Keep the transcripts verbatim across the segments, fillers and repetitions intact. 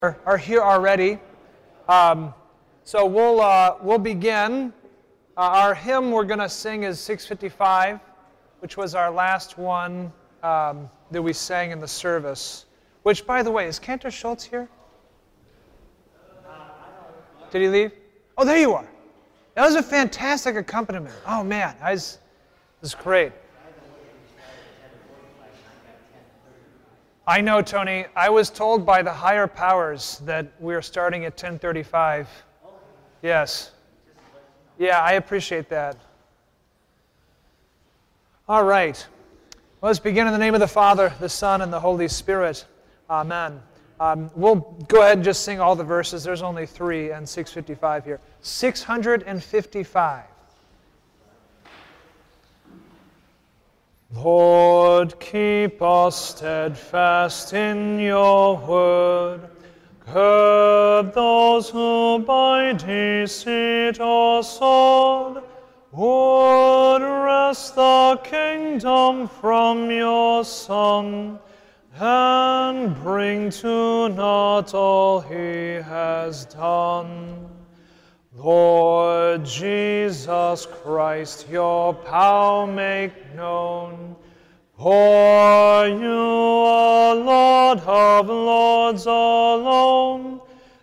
are, are here already. Um, so we'll uh, we'll begin. Uh, our hymn we're going to sing is six fifty-five, which was our last one um, that we sang in the service. Which, by the way, is Cantor Schultz here? Did he leave? Oh, there you are. That was a fantastic accompaniment. Oh man, I was, it was great. I know, Tony. I was told by the higher powers that we're starting at ten thirty-five. Yes. Yeah, I appreciate that. All right. Let's begin in the name of the Father, the Son, and the Holy Spirit. Amen. Um, we'll go ahead and just sing all the verses. There's only three and six fifty-five here. six fifty-five. Lord, keep us steadfast in your word. Curb those who by deceit or sword would wrest the kingdom from your Son, and bring to naught all he has done. Lord Jesus Christ, your power make known. For you are Lord of lords alone.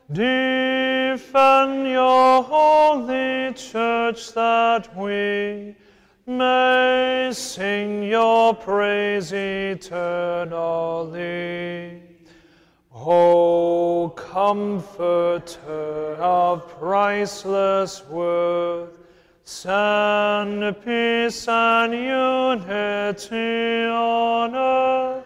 Defend your holy church that we may sing your praise eternally. O Comforter of priceless worth, send peace and unity on earth.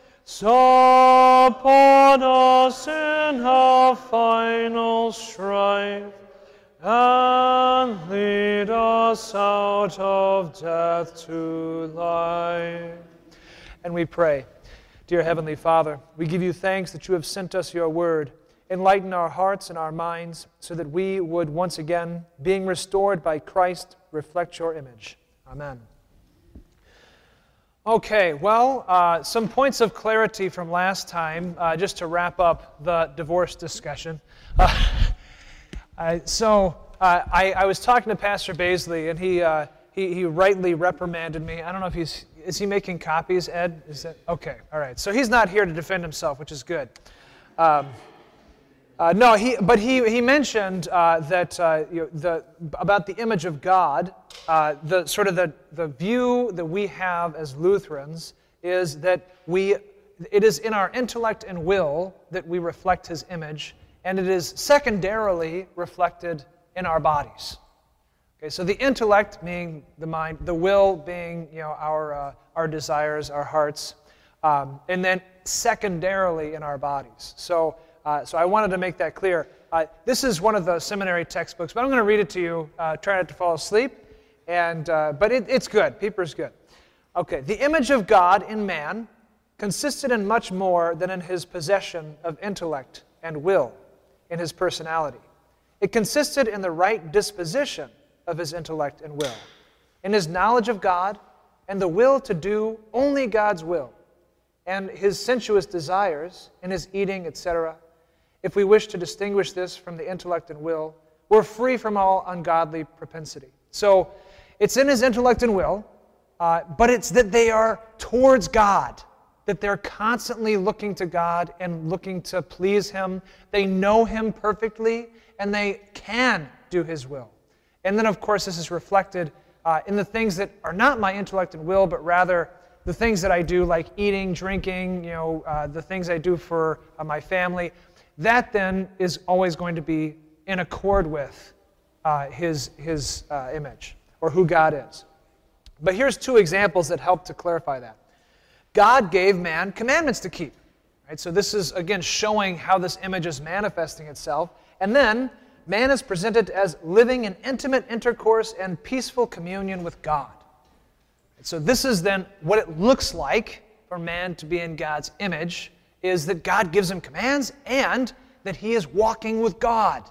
Support us in our final strife, and lead us out of death to life. And we pray. Dear Heavenly Father, we give you thanks that you have sent us your word. Enlighten our hearts and our minds so that we would once again, being restored by Christ, reflect your image. Amen. Okay, well, uh, some points of clarity from last time, uh, just to wrap up the divorce discussion. Uh, I, so, uh, I, I was talking to Pastor Baisley, and he, uh, he he rightly reprimanded me. I don't know if he's, is he making copies, Ed? Is that, okay, all right. So he's not here to defend himself, which is good. Um, Uh, no, he, but he, he mentioned uh, that uh, you know, the, about the image of God, uh, the sort of the, the view that we have as Lutherans is that we, it is in our intellect and will that we reflect his image, and it is secondarily reflected in our bodies. Okay, so the intellect being the mind, the will being you know our uh, our desires, our hearts, um, and then secondarily in our bodies. So. Uh, so I wanted to make that clear. Uh, this is one of the seminary textbooks, but I'm going to read it to you. Uh, try not to fall asleep. And uh, but it, it's good. Pieper's good. Okay. The image of God in man consisted in much more than in his possession of intellect and will, in his personality. It consisted in the right disposition of his intellect and will, in his knowledge of God and the will to do only God's will, and his sensuous desires in his eating, et cetera. If we wish to distinguish this from the intellect and will, we're free from all ungodly propensity. So it's in his intellect and will, uh, but it's that they are towards God, that they're constantly looking to God and looking to please him. They know him perfectly, and they can do his will. And then, of course, this is reflected uh, in the things that are not my intellect and will, but rather the things that I do, like eating, drinking, you know, uh, the things I do for uh, my family. That then is always going to be in accord with uh, his, his uh, image, or who God is. But here's two examples that help to clarify that. God gave man commandments to keep. Right? So this is, again, showing how this image is manifesting itself. And then man is presented as living in intimate intercourse and peaceful communion with God. So this is then what it looks like for man to be in God's image, is that God gives him commands and that he is walking with God.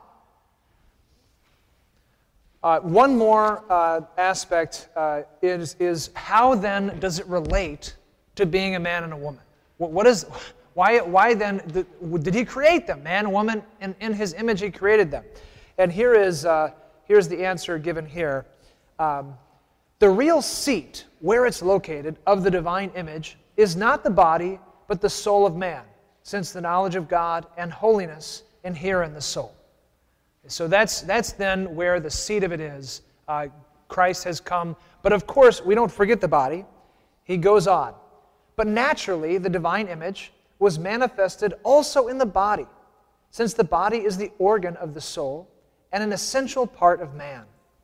Uh, one more uh, aspect uh, is, is how then does it relate to being a man and a woman? What, what, is, Why, why then the, did he create them? Man and woman, in, in his image he created them. And here is, uh, here's the answer given here. Um, the real seat, where it's located, of the divine image is not the body, but the soul of man, since the knowledge of God and holiness inhere in the soul. So that's, that's then where the seat of it is. Uh, Christ has come. But of course, we don't forget the body. He goes on. But naturally, the divine image was manifested also in the body, since the body is the organ of the soul and an essential part of man.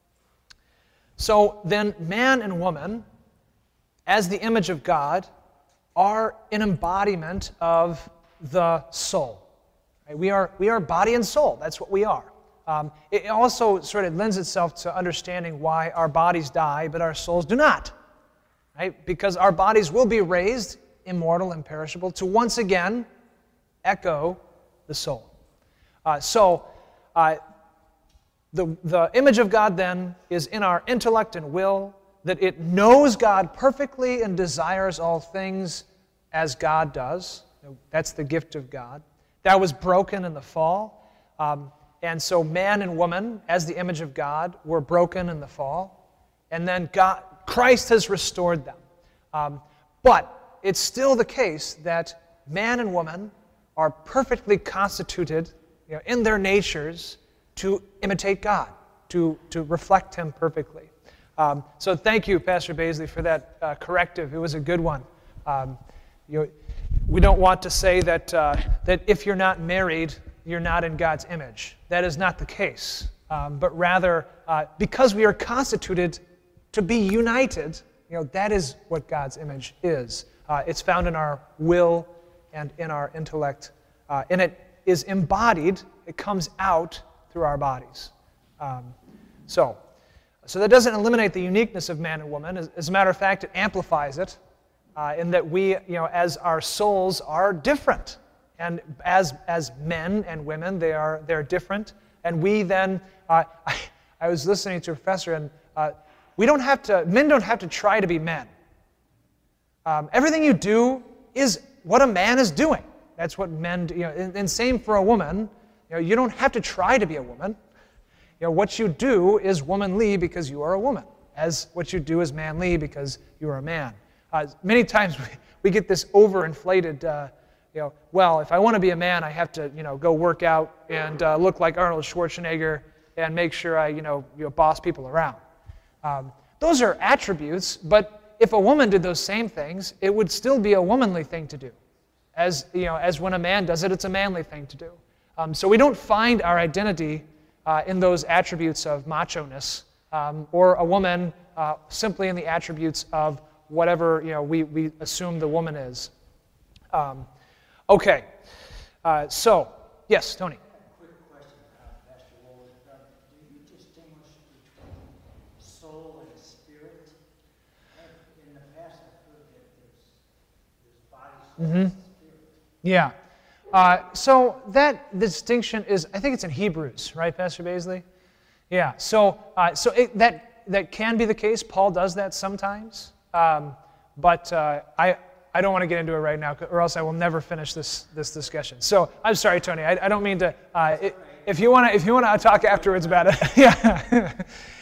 So then man and woman, as the image of God, are an embodiment of the soul. Right? We are, we are body and soul. That's what we are. Um, it also sort of lends itself to understanding why our bodies die, but our souls do not. Right? Because our bodies will be raised, immortal, imperishable, to once again echo the soul. Uh, so, uh, the, the image of God then is in our intellect and will, that it knows God perfectly and desires all things as God does. That's the gift of God. That was broken in the fall. Um, and so man and woman, as the image of God, were broken in the fall. And then God, Christ has restored them. Um, but it's still the case that man and woman are perfectly constituted, you know, in their natures to imitate God, to, to reflect Him perfectly. Um, so thank you, Pastor Baisley, for that uh, corrective. It was a good one. Um, you, we don't want to say that, uh, that if you're not married, you're not in God's image. That is not the case. Um, but rather, uh, because we are constituted to be united, you know, that is what God's image is. Uh, it's found in our will and in our intellect. Uh, and it is embodied, it comes out through our bodies. Um, so, so that doesn't eliminate the uniqueness of man and woman. As, as a matter of fact, it amplifies it uh, in that we, you know, as our souls are different. And as, as men and women, they are they're different. And we then, uh, I, I was listening to a professor, and uh, we don't have to, men don't have to try to be men. Um, everything you do is what a man is doing. That's what men do. You know, and, and same for a woman. You know, you don't have to try to be a woman. You know, what you do is womanly because you are a woman, as what you do is manly because you are a man. Uh, many times we, we get this overinflated, uh, you know, well, if I want to be a man, I have to, you know, go work out and uh, look like Arnold Schwarzenegger and make sure I, you know, you know boss people around. Um, those are attributes, but if a woman did those same things, it would still be a womanly thing to do. As, you know, as when a man does it, it's a manly thing to do. Um, so we don't find our identity uh, in those attributes of macho-ness, um, or a woman uh, simply in the attributes of whatever, you know, we, we assume the woman is. Um, okay, uh, so, yes, Tony. Quick question, uh, Pastor Wold. Uh, do you distinguish between soul and spirit? In the past, I've heard that there's, there's body, soul, Mm-hmm. and spirit. Yeah. Uh, so that distinction is, I think it's in Hebrews, right, Pastor Baisley? Yeah. So, uh, so it, that that can be the case. Paul does that sometimes, um, but uh, I I don't want to get into it right now, or else I will never finish this this discussion. So I'm sorry, Tony. I, I don't mean to. Uh, it, if you want to, if you want to talk afterwards about it, yeah.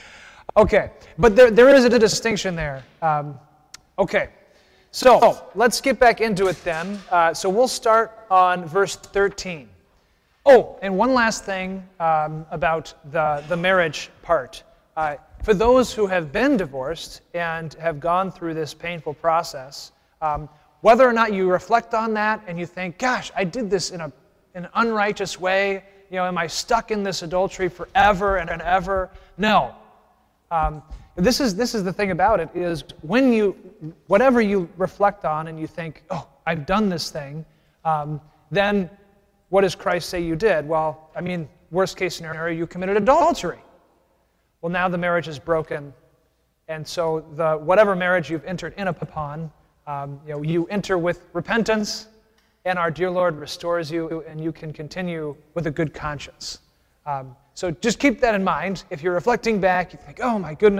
Okay. But there there is a distinction there. Um, okay. So let's get back into it then. Uh, so we'll start on verse thirteen. Oh, and one last thing um, about the, the marriage part. Uh, for those who have been divorced and have gone through this painful process, um, whether or not you reflect on that and you think, gosh, I did this in, a, in an unrighteous way, you know, am I stuck in this adultery forever and ever? No. Um, This is this is the thing about it, is when you, whatever you reflect on and you think, oh, I've done this thing, um, then what does Christ say you did? Well, I mean, worst case scenario, you committed adultery. Well, now the marriage is broken, and so the whatever marriage you've entered in upon, um, you know, you enter with repentance, and our dear Lord restores you, and you can continue with a good conscience. Um, So just keep that in mind. If you're reflecting back, you think, oh my goodness,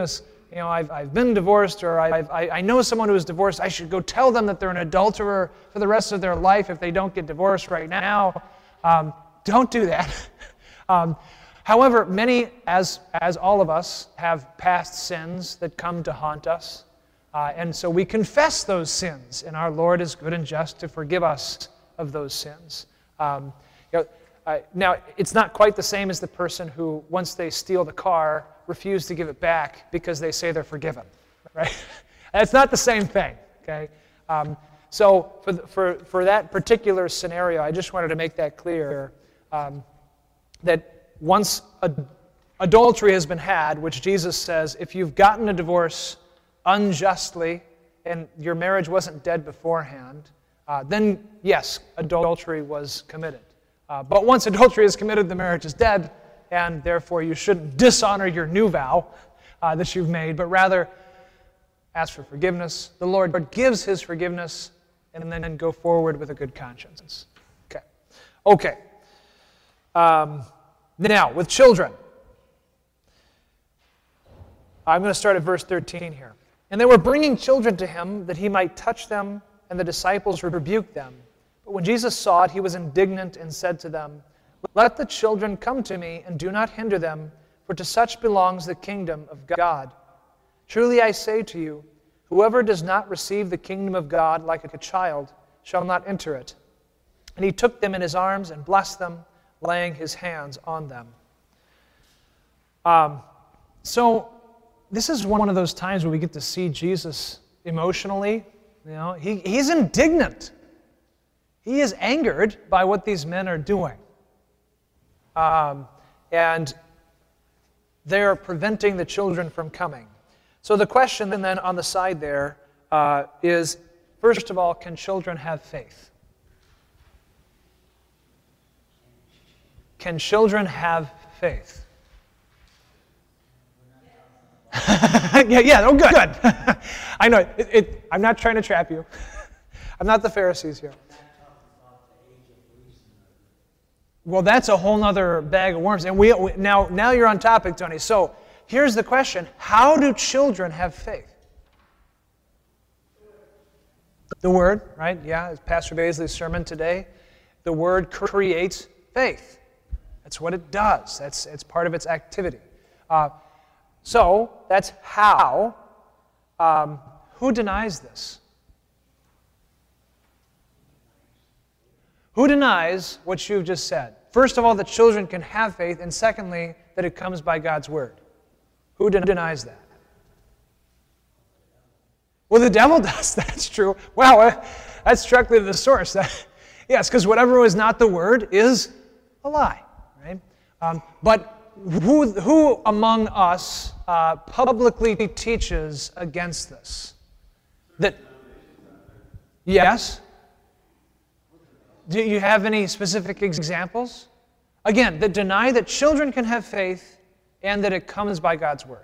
you know, I've, I've been divorced, or I've, I, I know someone who is divorced, I should go tell them that they're an adulterer for the rest of their life if they don't get divorced right now. Um, don't do that. um, however, many, as, as all of us, have past sins that come to haunt us. Uh, and so we confess those sins, and our Lord is good and just to forgive us of those sins. Um, you know, uh, now, it's not quite the same as the person who, once they steal the car, refuse to give it back because they say they're forgiven, right? It's not the same thing, okay? Um, so for, the, for, for that particular scenario, I just wanted to make that clear, um, that once ad- adultery has been had, which Jesus says, if you've gotten a divorce unjustly and your marriage wasn't dead beforehand, uh, then yes, adultery was committed. Uh, but once adultery is committed, the marriage is dead, and therefore you shouldn't dishonor your new vow uh, that you've made, but rather ask for forgiveness. The Lord gives His forgiveness, and then go forward with a good conscience. Okay. Okay. Um, now, with children, I'm going to start at verse thirteen here. And they were bringing children to Him that He might touch them, and the disciples rebuked them. But when Jesus saw it, He was indignant and said to them, let the children come to me, and do not hinder them, for to such belongs the kingdom of God. Truly I say to you, whoever does not receive the kingdom of God like a child shall not enter it. And He took them in His arms and blessed them, laying His hands on them. Um, so this is one of those times where we get to see Jesus emotionally. You know, he, he's indignant. He is angered by what these men are doing. Um, and they're preventing the children from coming. So the question then on the side there uh, is, first of all, can children have faith? Can children have faith? yeah, yeah, oh good, good. I know, it, it, I'm not trying to trap you. I'm not the Pharisees here. Well, that's a whole other bag of worms. And we, we now, now you're on topic, Tony. So here's the question. How do children have faith? The Word, right? Yeah, Pastor Baisley's sermon today. The Word creates faith. That's what it does. That's it's part of its activity. Uh, so that's how. Um, who denies this? Who denies what you've just said? First of all, that children can have faith, and secondly, that it comes by God's Word. Who denies that? Well, the devil does. That's true. Wow, that's directly to the source. Yes, because whatever is not the Word is a lie, right? Um, but who, who among us uh, publicly teaches against this? That yes. Do you have any specific examples? Again, that deny that children can have faith and that it comes by God's Word.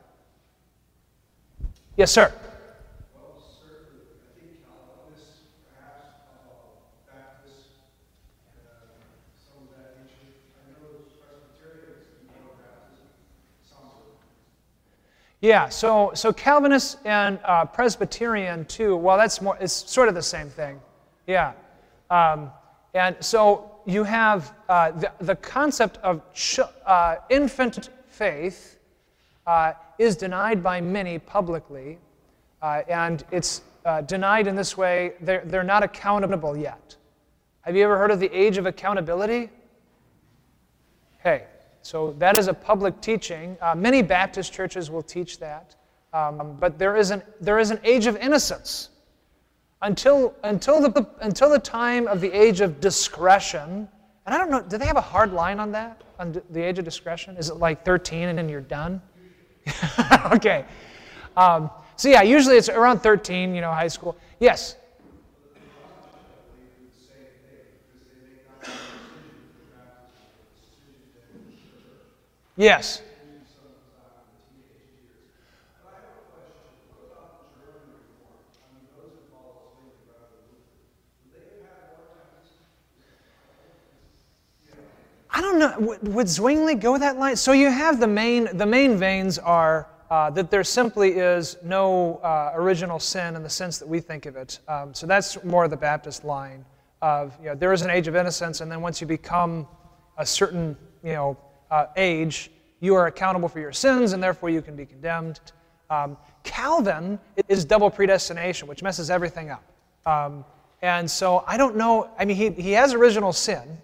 Yes, sir. Well, certainly, I think Calvinists, perhaps uh, Baptists, uh, some of that nature. I know Presbyterians do more baptism, some of them. Yeah, so so Calvinists and uh, Presbyterian too. Well, that's more. It's sort of the same thing. Yeah. Um, And so you have uh, the, the concept of ch- uh, infant faith uh, is denied by many publicly, uh, and it's uh, denied in this way. They're, they're not accountable yet. Have you ever heard of the age of accountability? Okay, so that is a public teaching. Uh, many Baptist churches will teach that, um, but there is an there is an age of innocence. Until, until, the, until the time of the age of discretion, and I don't know, do they have a hard line on that, on the age of discretion? Is it like thirteen and then you're done? Okay. Um, so yeah, usually it's around thirteen, you know, high school. Yes? Yes. I don't know. Would Zwingli go that line? So you have the main the main veins are uh, uh, that there simply is no uh, original sin in the sense that we think of it. Um, so that's more the Baptist line of, you know, there is an age of innocence, and then once you become a certain, you know, uh, age, you are accountable for your sins, and therefore you can be condemned. Um, Calvin is double predestination, which messes everything up. Um, and so I don't know, I mean, he, he has original sin,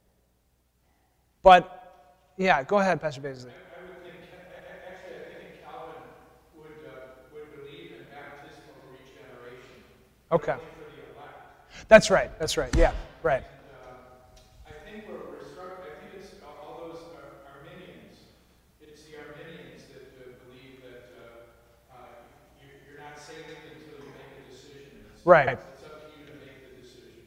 but, yeah, go ahead, Pastor Beasley. I would think, actually, I think Calvin would, uh, would believe in baptismal regeneration. Okay. Only for the elect. That's right, that's right, yeah, right. And, uh, I think we're, we're struck, I think it's all those Ar- Arminians. It's the Arminians that uh, believe that uh, uh, you, you're not saved until you make a decision. It's, Right. It's up to you to make the decision.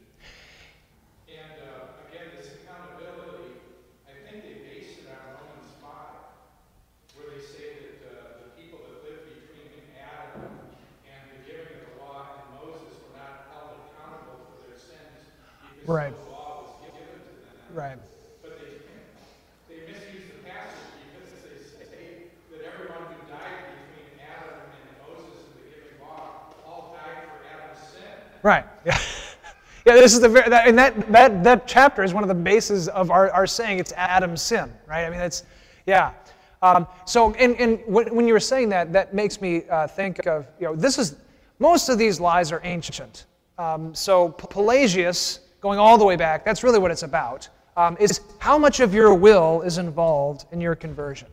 And uh, again, this accountability, I think they base it on Romans five, where they say that uh, the people that lived between Adam and the giving of the law and Moses were not held accountable for their sins because Right. the law was given to them. Right. But they they misuse the passage because they say that everyone who died between Adam and Moses and the giving law all died for Adam's sin. Right. Yeah. Yeah. This is the very, that, and that that that chapter is one of the bases of our, our saying it's Adam's sin, right? I mean, it's, yeah. Um, so, and, and when when you were saying that, that makes me uh, think of, you know, this is, most of these lies are ancient. Um, so Pelagius, going all the way back, that's really what it's about, um, is how much of your will is involved in your conversion.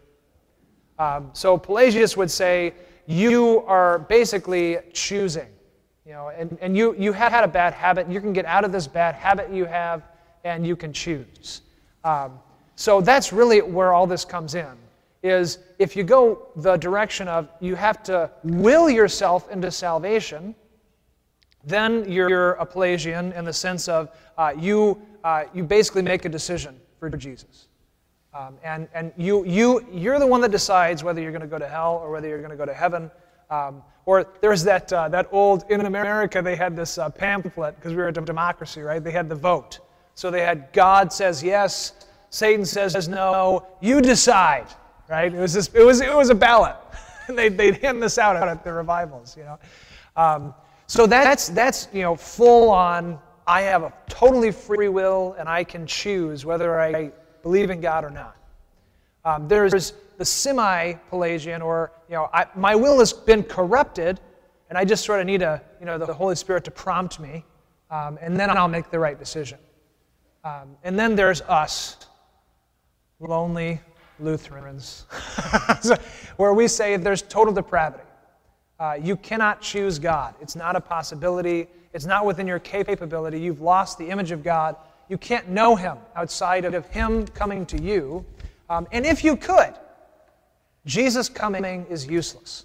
Um, so Pelagius would say you are basically choosing. You know, and, and you, you have had a bad habit, you can get out of this bad habit you have, and you can choose. Um, so that's really where all this comes in, is if you go the direction of you have to will yourself into salvation, then you're a Pelagian in the sense of uh, you, uh, you basically make a decision for Jesus. Um, and and you, you, you're the one that decides whether you're going to go to hell or whether you're going to go to heaven. Um, or there's that uh, that old, in America, they had this uh, pamphlet, because we were a democracy, right? They had the vote. So they had God says yes, Satan says no, you decide, right? It was this, it was it was a ballot. And they'd, they'd hand this out at the revivals, you know. Um, so that's, that's, you know, full on, I have a totally free will and I can choose whether I believe in God or not. Um, there's the semi-Pelagian, or, you know, I, my will has been corrupted, and I just sort of need a, you know, the Holy Spirit to prompt me, um, and then I'll make the right decision. Um, and then there's us, lonely Lutherans, where we say there's total depravity. Uh, you cannot choose God. It's not a possibility. It's not within your capability. You've lost the image of God. You can't know Him outside of Him coming to you. Um, and if you could, Jesus coming is useless.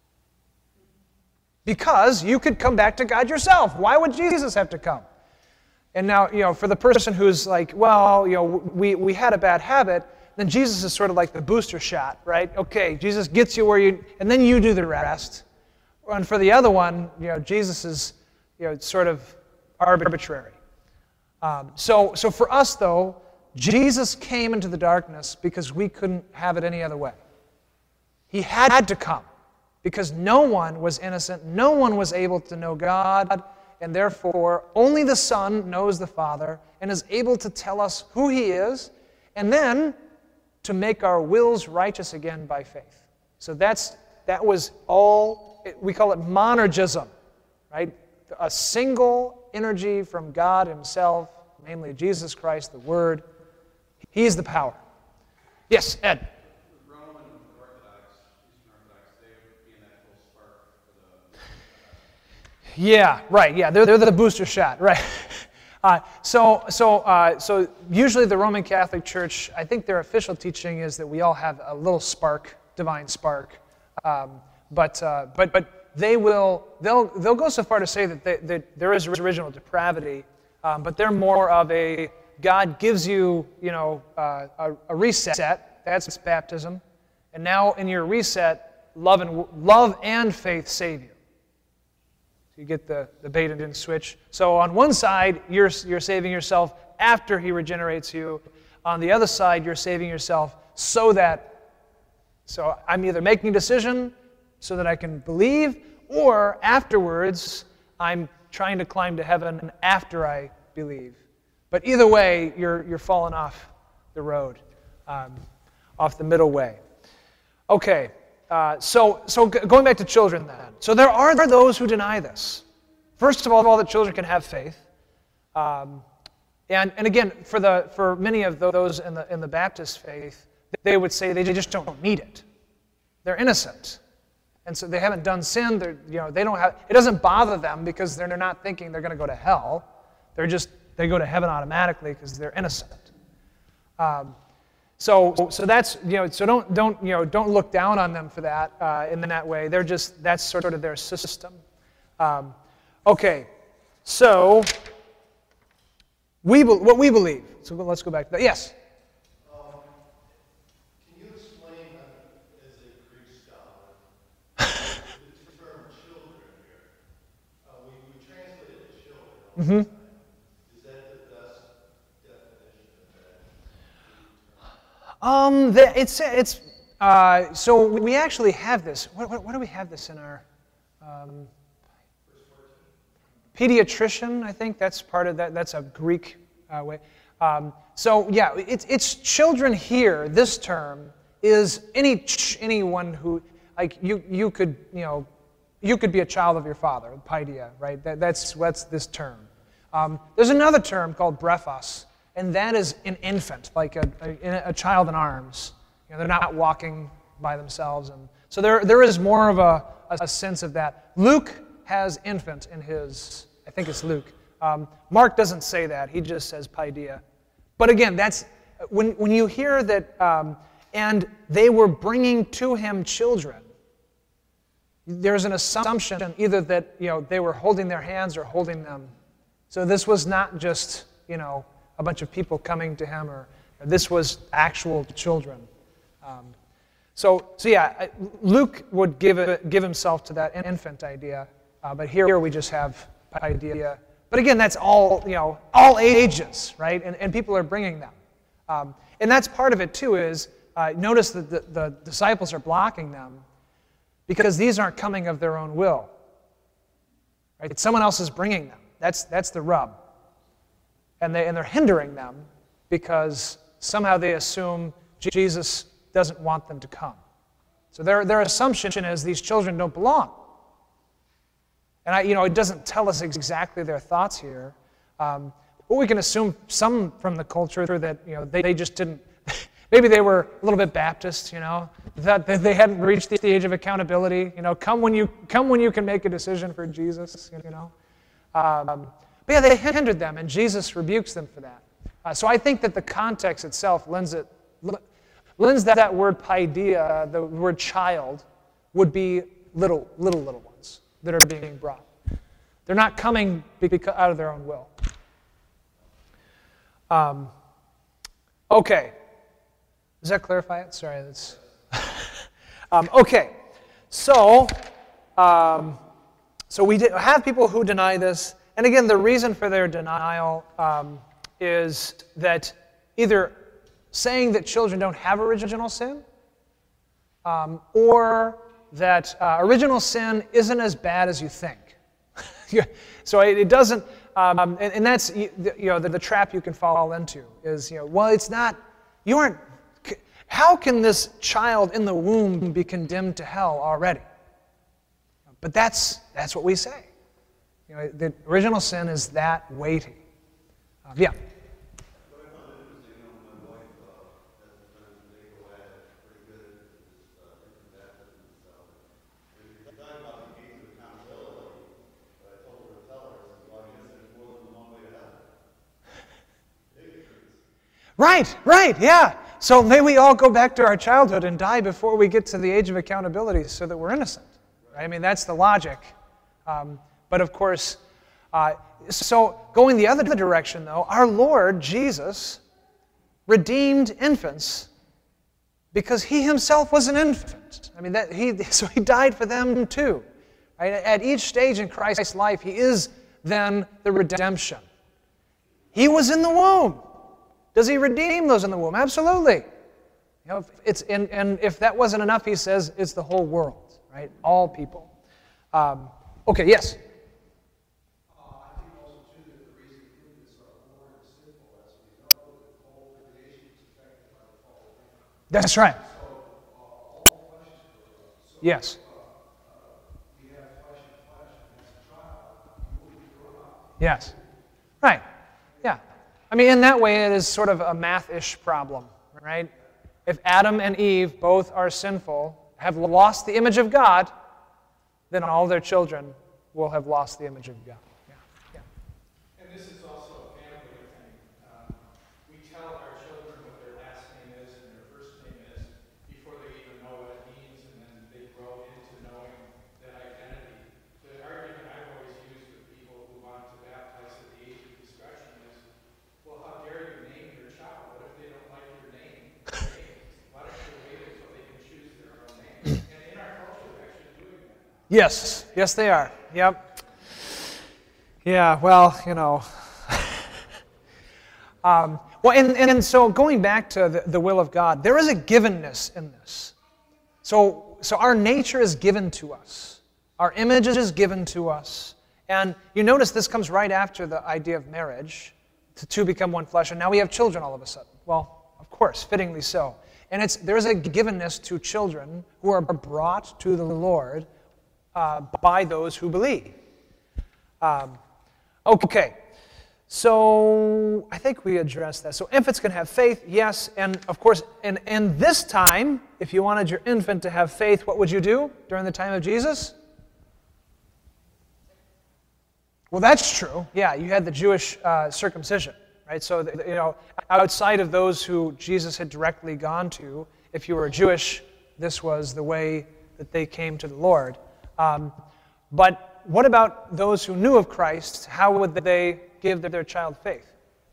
Because you could come back to God yourself. Why would Jesus have to come? And now, you know, for the person who's like, well, you know, we, we had a bad habit, then Jesus is sort of like the booster shot, right? Okay, Jesus gets you where you, and then you do the rest. And for the other one, you know, Jesus is, you know, sort of arbitrary. Um, so, so for us, though, Jesus came into the darkness because we couldn't have it any other way. He had to come because no one was innocent, no one was able to know God, and therefore only the Son knows the Father and is able to tell us who He is, and then to make our wills righteous again by faith. So that's that was all, we call it monergism, right? A single energy from God Himself, namely Jesus Christ, the Word. He's the power. Yes, Ed. The Roman Orthodox, Eastern Orthodox, they would be in that full spark for the. Yeah, right. Yeah, they're they're the booster shot, right? Uh, so so uh, so usually the Roman Catholic Church, I think their official teaching is that we all have a little spark, divine spark, um, but uh, but but they will they'll they'll go so far to say that, they, that there is original depravity, um, but they're more of a God gives you, you know, uh, a, a reset. That's baptism, and now in your reset, love and love and faith save you. So you get the the bait and switch. So on one side, you're you're saving yourself after He regenerates you. On the other side, you're saving yourself so that So I'm either making a decision so that I can believe, or afterwards I'm trying to climb to heaven after I believe. But either way, you're, you're falling off the road, um, off the middle way. Okay, uh, so, so g- going back to children then. So there are those who deny this. First of all, all the children can have faith. Um, and, and again, for, the, for many of those in the, in the Baptist faith, they would say they just don't need it. They're innocent. And so they haven't done sin. They're, you know, they don't have, it doesn't bother them because they're not thinking they're going to go to hell. They're just, they go to heaven automatically because they're innocent. Um, so, so that's, you know, so don't, don't, you know, don't look down on them for that uh, in that way. They're just, that's sort of their system. Um, okay, so we, be, what we believe. So let's go back to that. Yes. Mm-hmm. Is that the best definition of that? Um, the, it's it's uh, so we actually have this. What, what, what do we have this in our um, pediatrician? I think that's part of that. That's a Greek uh, way. Um, so yeah, it's it's children here. This term is any ch- anyone who like you you could you know. You could be a child of your father, paideia, right? That, that's, that's this term. Um, there's another term called brephos, and that is an infant, like a, a, a child in arms. You know, they're not walking by themselves. And so there, there is more of a, a sense of that. Luke has infant in his, I think it's Luke. Um, Mark doesn't say that. He just says paideia. But again, that's, when, when you hear that, um, and they were bringing to him children, there's an assumption either that, you know, they were holding their hands or holding them. So this was not just, you know, a bunch of people coming to him, or, or this was actual children. Um, so, so yeah, Luke would give it, give himself to that infant idea, uh, but here we just have paideia. But again, that's all, you know, all ages, right? And, and people are bringing them. Um, and that's part of it too. Is uh, notice that the, the disciples are blocking them, because these aren't coming of their own will. Right? It's someone else is bringing them. That's, that's the rub. And, they, and they're hindering them because somehow they assume Jesus doesn't want them to come. So their, their assumption is these children don't belong. And I, you know, it doesn't tell us exactly their thoughts here. Um, but we can assume some from the culture that, you know, they, they just didn't. Maybe they were a little bit Baptist, you know, that they hadn't reached the age of accountability. You know, come when you come when you can make a decision for Jesus. You know, um, but yeah, they hindered them, and Jesus rebukes them for that. Uh, so I think that the context itself lends it lends that, that word paideia, the word child, would be little, little, little ones that are being brought. They're not coming because, out of their own will. Um, okay. Does that clarify it? Sorry, that's... um, okay, so, um, so we did have people who deny this, and again, the reason for their denial um, is that either saying that children don't have original sin, um, or that uh, original sin isn't as bad as you think. So it, it doesn't, um, and, and that's, you know, the, the trap you can fall into is, you know, well, it's not, you aren't, how can this child in the womb be condemned to hell already? But that's that's what we say. You know, the original sin is that weighty. Uh, yeah. What I found interesting, you know, my wife uh, has a friend who they go at it pretty good at this uh, different baptism and stuff. And we talk about the gates of accountability, but I told her to tell her, I said, well, I guess there's more than one way to heaven. Big difference. Right, right, yeah. So may we all go back to our childhood and die before we get to the age of accountability so that we're innocent. Right? I mean, that's the logic. Um, but of course, uh, so going the other direction, though, our Lord Jesus redeemed infants because he himself was an infant. I mean, that he so he died for them too. Right? At each stage in Christ's life, he is then the redemption. He was in the womb. Does he redeem those in the womb? Absolutely. You know, it's and, and if that wasn't enough, he says it's the whole world, right? All people. Um, okay, yes. Uh, I think also too that the reason for this are born sinful, as we know that the whole creation is affected by the fall of man. That's right. So uh, all flesh is corrupt. So Yes. uh, uh, we have flesh and flesh, and as a child, you will be grown up. Yes. Right. Yeah. I mean, in that way, it is sort of a math-ish problem, right? If Adam and Eve both are sinful, have lost the image of God, then all their children will have lost the image of God. Yeah. Yeah. And this is also a family thing. Um, we tell our children what their last name is and their first name is before they even know what it means, and then they grow into knowing that identity. The argument I've always used with people who want to baptize at the age of discretion is, well, how dare you name your child? What if they don't like your name? Their name? Why don't you wait until they can choose their own name? And in our culture, they're actually doing that now. Yes. Yes, they are. Yep. Yeah, well, you know. um, well, and, and, and so going back to the, the will of God, there is a givenness in this. So, so our nature is given to us. Our image is given to us. And you notice this comes right after the idea of marriage, to two become one flesh, and now we have children all of a sudden. Well, of course, fittingly so. And it's there is a givenness to children who are brought to the Lord uh, by those who believe. Um, okay, so I think we addressed that. So infants can have faith, yes, and of course, in, in this time, if you wanted your infant to have faith, what would you do during the time of Jesus? Well, that's true. Yeah, you had the Jewish uh, circumcision, right? So, the, you know, outside of those who Jesus had directly gone to, if you were Jewish, this was the way that they came to the Lord. Um, but what about those who knew of Christ? How would they give their child faith?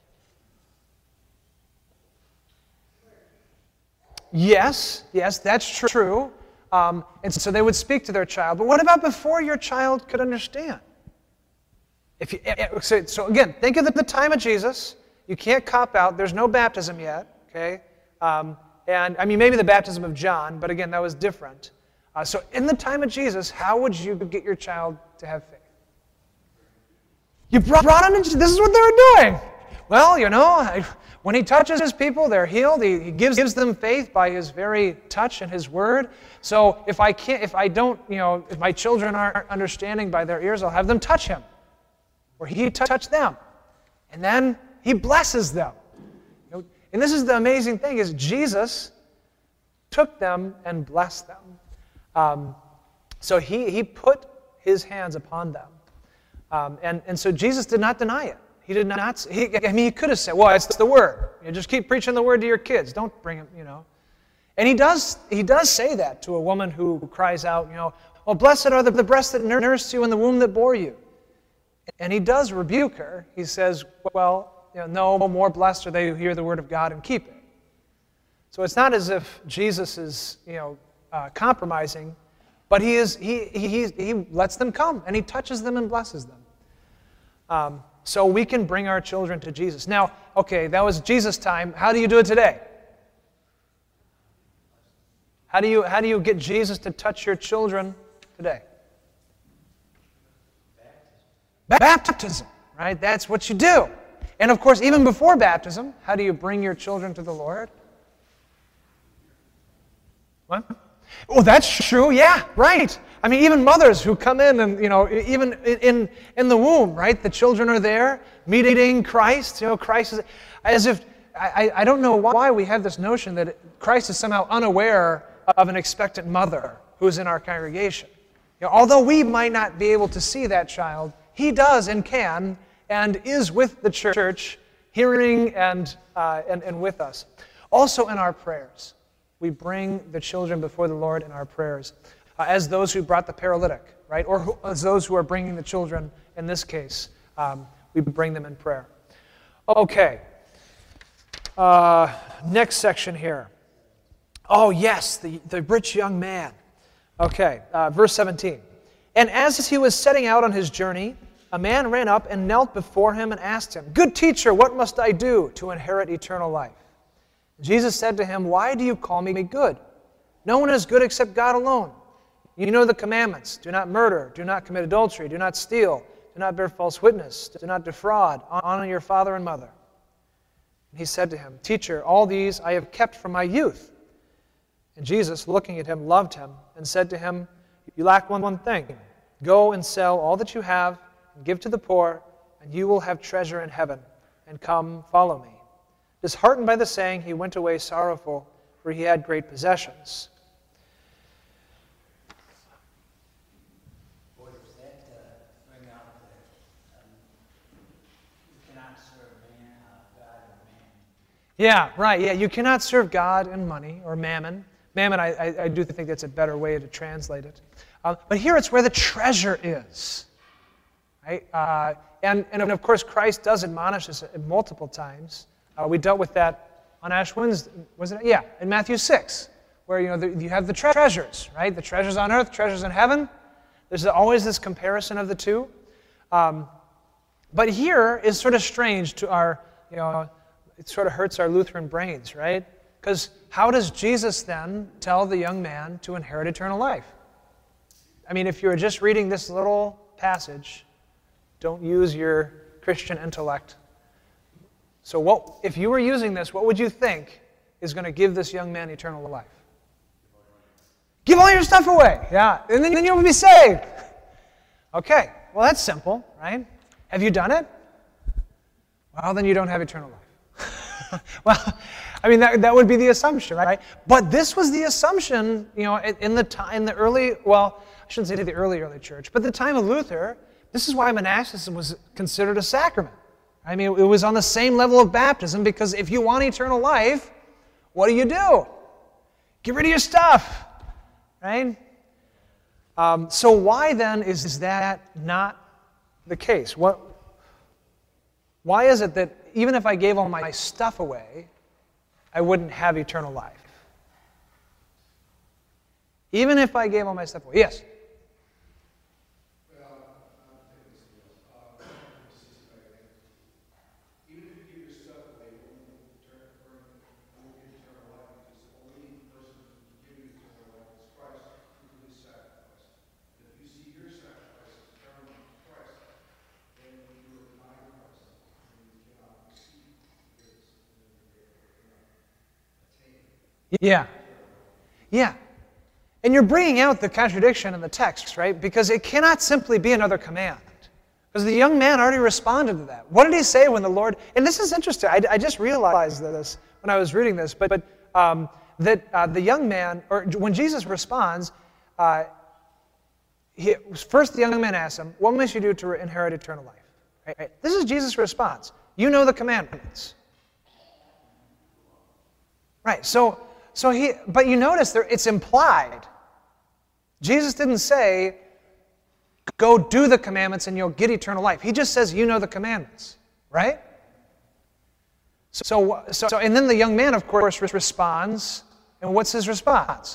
Yes, yes, that's true. Um, and so they would speak to their child. But what about before your child could understand? If you, so, so again, think of the, the time of Jesus. You can't cop out. There's no baptism yet, okay? Um, and, I mean, maybe the baptism of John, but again, that was different. Uh, so in the time of Jesus, how would you get your child to have faith? You brought, brought him into, this is what they were doing. Well, you know, when he touches his people, they're healed. He, he gives, gives them faith by his very touch and his word. So if I can't, if I don't, you know, if my children aren't understanding by their ears, I'll have them touch him. Or he touch them. And then he blesses them. You know, and this is the amazing thing, is Jesus took them and blessed them. Um, so he, he put his hands upon them. Um, and, and so Jesus did not deny it. He did not, he, I mean, he could have said, well, it's the word. You just keep preaching the word to your kids. Don't bring them, you know. And he does, he does say that to a woman who cries out, you know, well, blessed are the, the breasts that nursed you and the womb that bore you. And he does rebuke her. He says, well, you know, no more blessed are they who hear the word of God and keep it. So it's not as if Jesus is, you know, uh, compromising, but he is he, he he lets them come and he touches them and blesses them. Um, so we can bring our children to Jesus. Now, okay, that was Jesus' time. How do you do it today? How do you how do you get Jesus to touch your children today? Baptism, right? That's what you do. And of course, even before baptism, how do you bring your children to the Lord? What? Oh, that's true. Yeah, right. I mean, even mothers who come in and, you know, even in in the womb, right? The children are there meeting Christ. You know, Christ is as if I I don't know why we have this notion that Christ is somehow unaware of an expectant mother who is in our congregation. You know, although we might not be able to see that child, he does and can and is with the church, hearing and, uh, and, and with us. Also in our prayers, we bring the children before the Lord in our prayers, uh, as those who brought the paralytic, right? Or who, as those who are bringing the children in this case. Um, we bring them in prayer. Okay. Uh, next section here. Oh, yes, the, the rich young man. Okay, uh, verse seventeen. And as he was setting out on his journey, a man ran up and knelt before him and asked him, "Good teacher, what must I do to inherit eternal life?" Jesus said to him, "Why do you call me good? No one is good except God alone. You know the commandments. Do not murder. Do not commit adultery. Do not steal. Do not bear false witness. Do not defraud. Honor your father and mother." And he said to him, "Teacher, all these I have kept from my youth." And Jesus, looking at him, loved him and said to him, "You lack one, one thing. Go and sell all that you have and give to the poor, and you will have treasure in heaven. And come, follow me." Disheartened by the saying, he went away sorrowful, for he had great possessions. Boy, does that uh, bring out that um, you cannot serve man, uh, God or man. Yeah, right. Yeah, you cannot serve God and money or mammon. Mammon, I, I, I do think that's a better way to translate it. Uh, but here it's where the treasure is. Right? Uh, and, and of course, Christ does admonish us multiple times. Uh, we dealt with that on Ash Wednesday, was it? Yeah, in Matthew six, where you know the, you have the tre- treasures, right? The treasures on earth, treasures in heaven. There's always this comparison of the two. Um, but here is sort of strange to our, you know, it sort of hurts our Lutheran brains, right? Because how does Jesus then tell the young man to inherit eternal life? I mean, if you were just reading this little passage, don't use your Christian intellect. So what, if you were using this, what would you think is going to give this young man eternal life? Give all your stuff away. Yeah, and then, then you'll be saved. Okay, well, that's simple, right? Have you done it? Well, then you don't have eternal life. Well, I mean, that, that would be the assumption, right? But this was the assumption, you know, in the time, in the early, well, I shouldn't say the early, early church, but the time of Luther, this is why monasticism was considered a sacrament. I mean, it was on the same level of baptism, because if you want eternal life, what do you do? Get rid of your stuff, right? Um, so why then is, is that not the case? What? Why is it that even if I gave all my stuff away, I wouldn't have eternal life? Even if I gave all my stuff away. Yes? Yeah. Yeah. And you're bringing out the contradiction in the text, right? Because it cannot simply be another command. Because the young man already responded to that. What did he say when the Lord... And this is interesting. I, I just realized this when I was reading this. But, but um, that uh, the young man, or when Jesus responds, uh, he, first the young man asks him, "What must you do to inherit eternal life?" Right? Right? This is Jesus' response. You know the commandments. Right. So... So he, but you notice there, it's implied. Jesus didn't say, "Go do the commandments and you'll get eternal life." He just says, "You know the commandments," right? So, so, so and then the young man, of course, responds. And what's his response?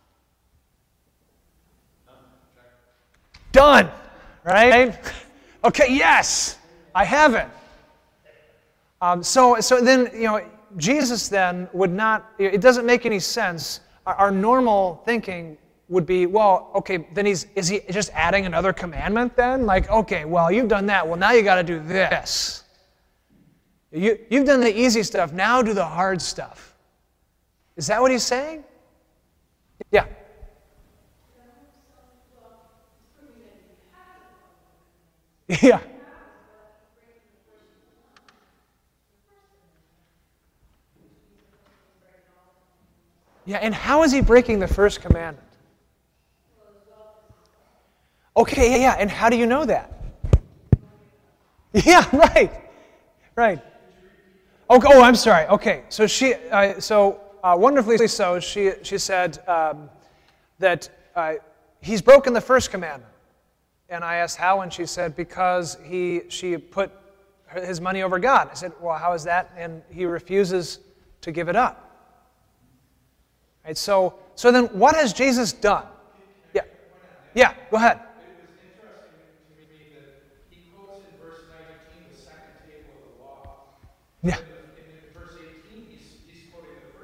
Done, right? Okay, yes, I have it. Um, so, so then, you know, Jesus then would not, it doesn't make any sense. Our, our normal thinking would be, well, okay, then he's, is he just adding another commandment then? Like, okay, well, you've done that. Well, now you got to do this. You, you've done the easy stuff. Now do the hard stuff. Is that what he's saying? Yeah. Yeah. Yeah, and how is he breaking the first commandment? Okay, yeah, yeah, and how do you know that? Yeah, right, right. Okay, oh, I'm sorry. Okay, so she, uh, so uh, wonderfully so, she she said um, that uh, he's broken the first commandment, and I asked how, and she said because he she put his money over God. I said, well, how is that? And he refuses to give it up. Right, so, so then what has Jesus done? Yeah, yeah, go ahead. It was interesting to me that he quotes in verse nineteen the second table of the law. Yeah. And in verse eighteen, he's, he's quoting the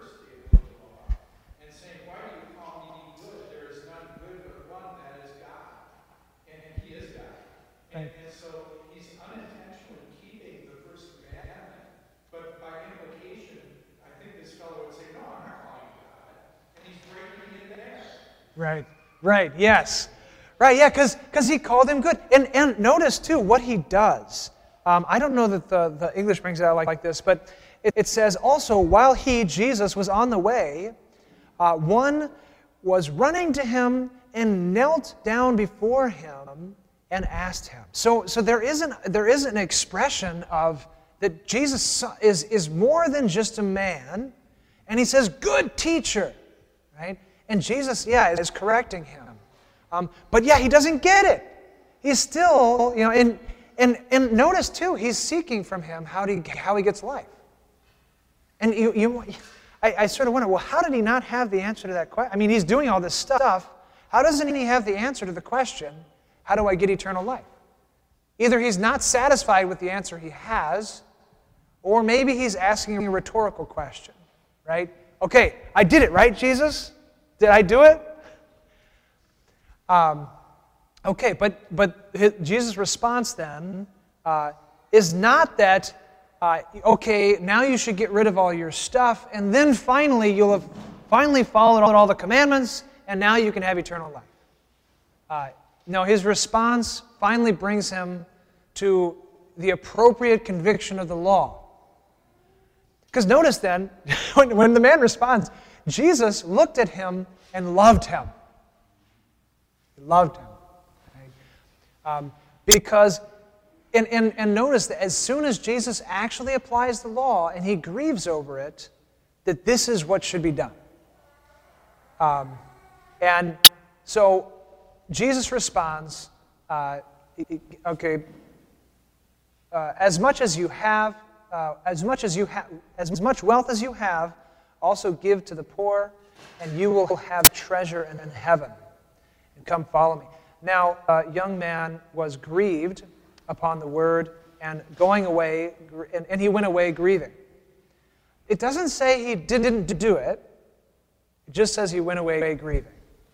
Right, right, yes. Right, yeah, because he called him good. And, and notice, too, what he does. Um, I don't know that the, the English brings it out like, like this, but it, it says, also, while he, Jesus, was on the way, uh, one was running to him and knelt down before him and asked him. So, so there, is an, there is an expression of that Jesus is, is more than just a man, and he says, good teacher, right? And Jesus, yeah, is correcting him. Um, but yeah, he doesn't get it. He's still, you know, and and and notice too, he's seeking from him how he how he gets life. And you you, I, I sort of wonder, well, how did he not have the answer to that question? I mean, he's doing all this stuff. How doesn't he have the answer to the question, how do I get eternal life? Either he's not satisfied with the answer he has, or maybe he's asking a rhetorical question, right? Okay, I did it, right, Jesus? Did I do it? Um, okay, but but his, Jesus' response then uh, is not that, uh, okay, now you should get rid of all your stuff, and then finally you'll have finally followed all, all the commandments, and now you can have eternal life. Uh, no, his response finally brings him to the appropriate conviction of the law. Because notice then, when, when the man responds, Jesus looked at him and loved him. He loved him. Right? Um, because, and, and, and notice that as soon as Jesus actually applies the law and he grieves over it, that this is what should be done. Um, and so Jesus responds, uh, okay, uh, as much as you have, uh, as much as you have, as much wealth as you have, also give to the poor, and you will have treasure in, in heaven. And come follow me. Now, a young man was grieved upon the word, and going away, and, and he went away grieving. It doesn't say he didn't do it. It just says he went away grieving.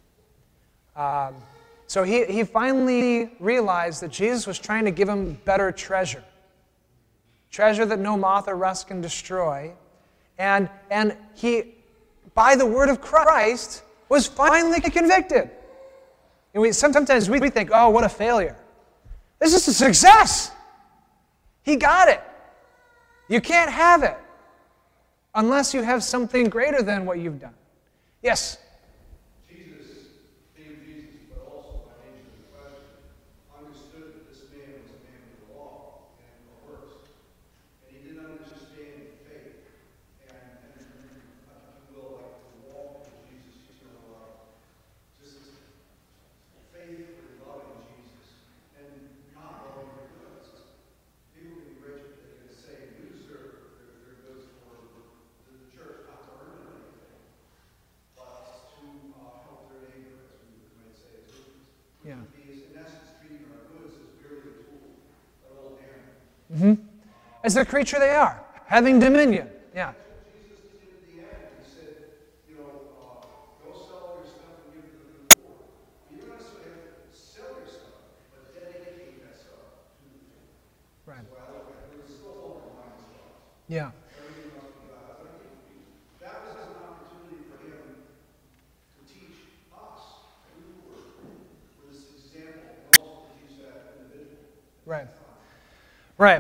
Um, so he, he finally realized that Jesus was trying to give him better treasure. Treasure that no moth or rust can destroy. And, and he, by the word of Christ, was finally convicted. And we, sometimes we think, oh, what a failure. This is a success. He got it. You can't have it unless you have something greater than what you've done. Yes? Jesus, being Jesus, but also by nature of the question, understood that this man was a man of the law and the works. And he didn't understand faith. And, and if you will, like the walk with Jesus, you know, uh, just faith in loving Jesus and not loving your goods. People can be rich, but they can say, you deserve their, their goods for the, the church, not to earn anything, but to uh, help their neighbor, as we might say, as we Yeah. be, in essence, treating our goods as merely a tool, an old hammer. Mm-hmm. As the creature they are, having dominion. Yeah. Jesus did at the end. He said, you know, uh, go sell your stuff and give it to the poor. You don't necessarily have to sell your stuff, but dedicate that stuff to the poor. Right. So I look at it, it's still all behind the stuff. Yeah. Everything must be God. But I think that was an opportunity for him to teach us who were with this example and also to teach that individual. Right. Right.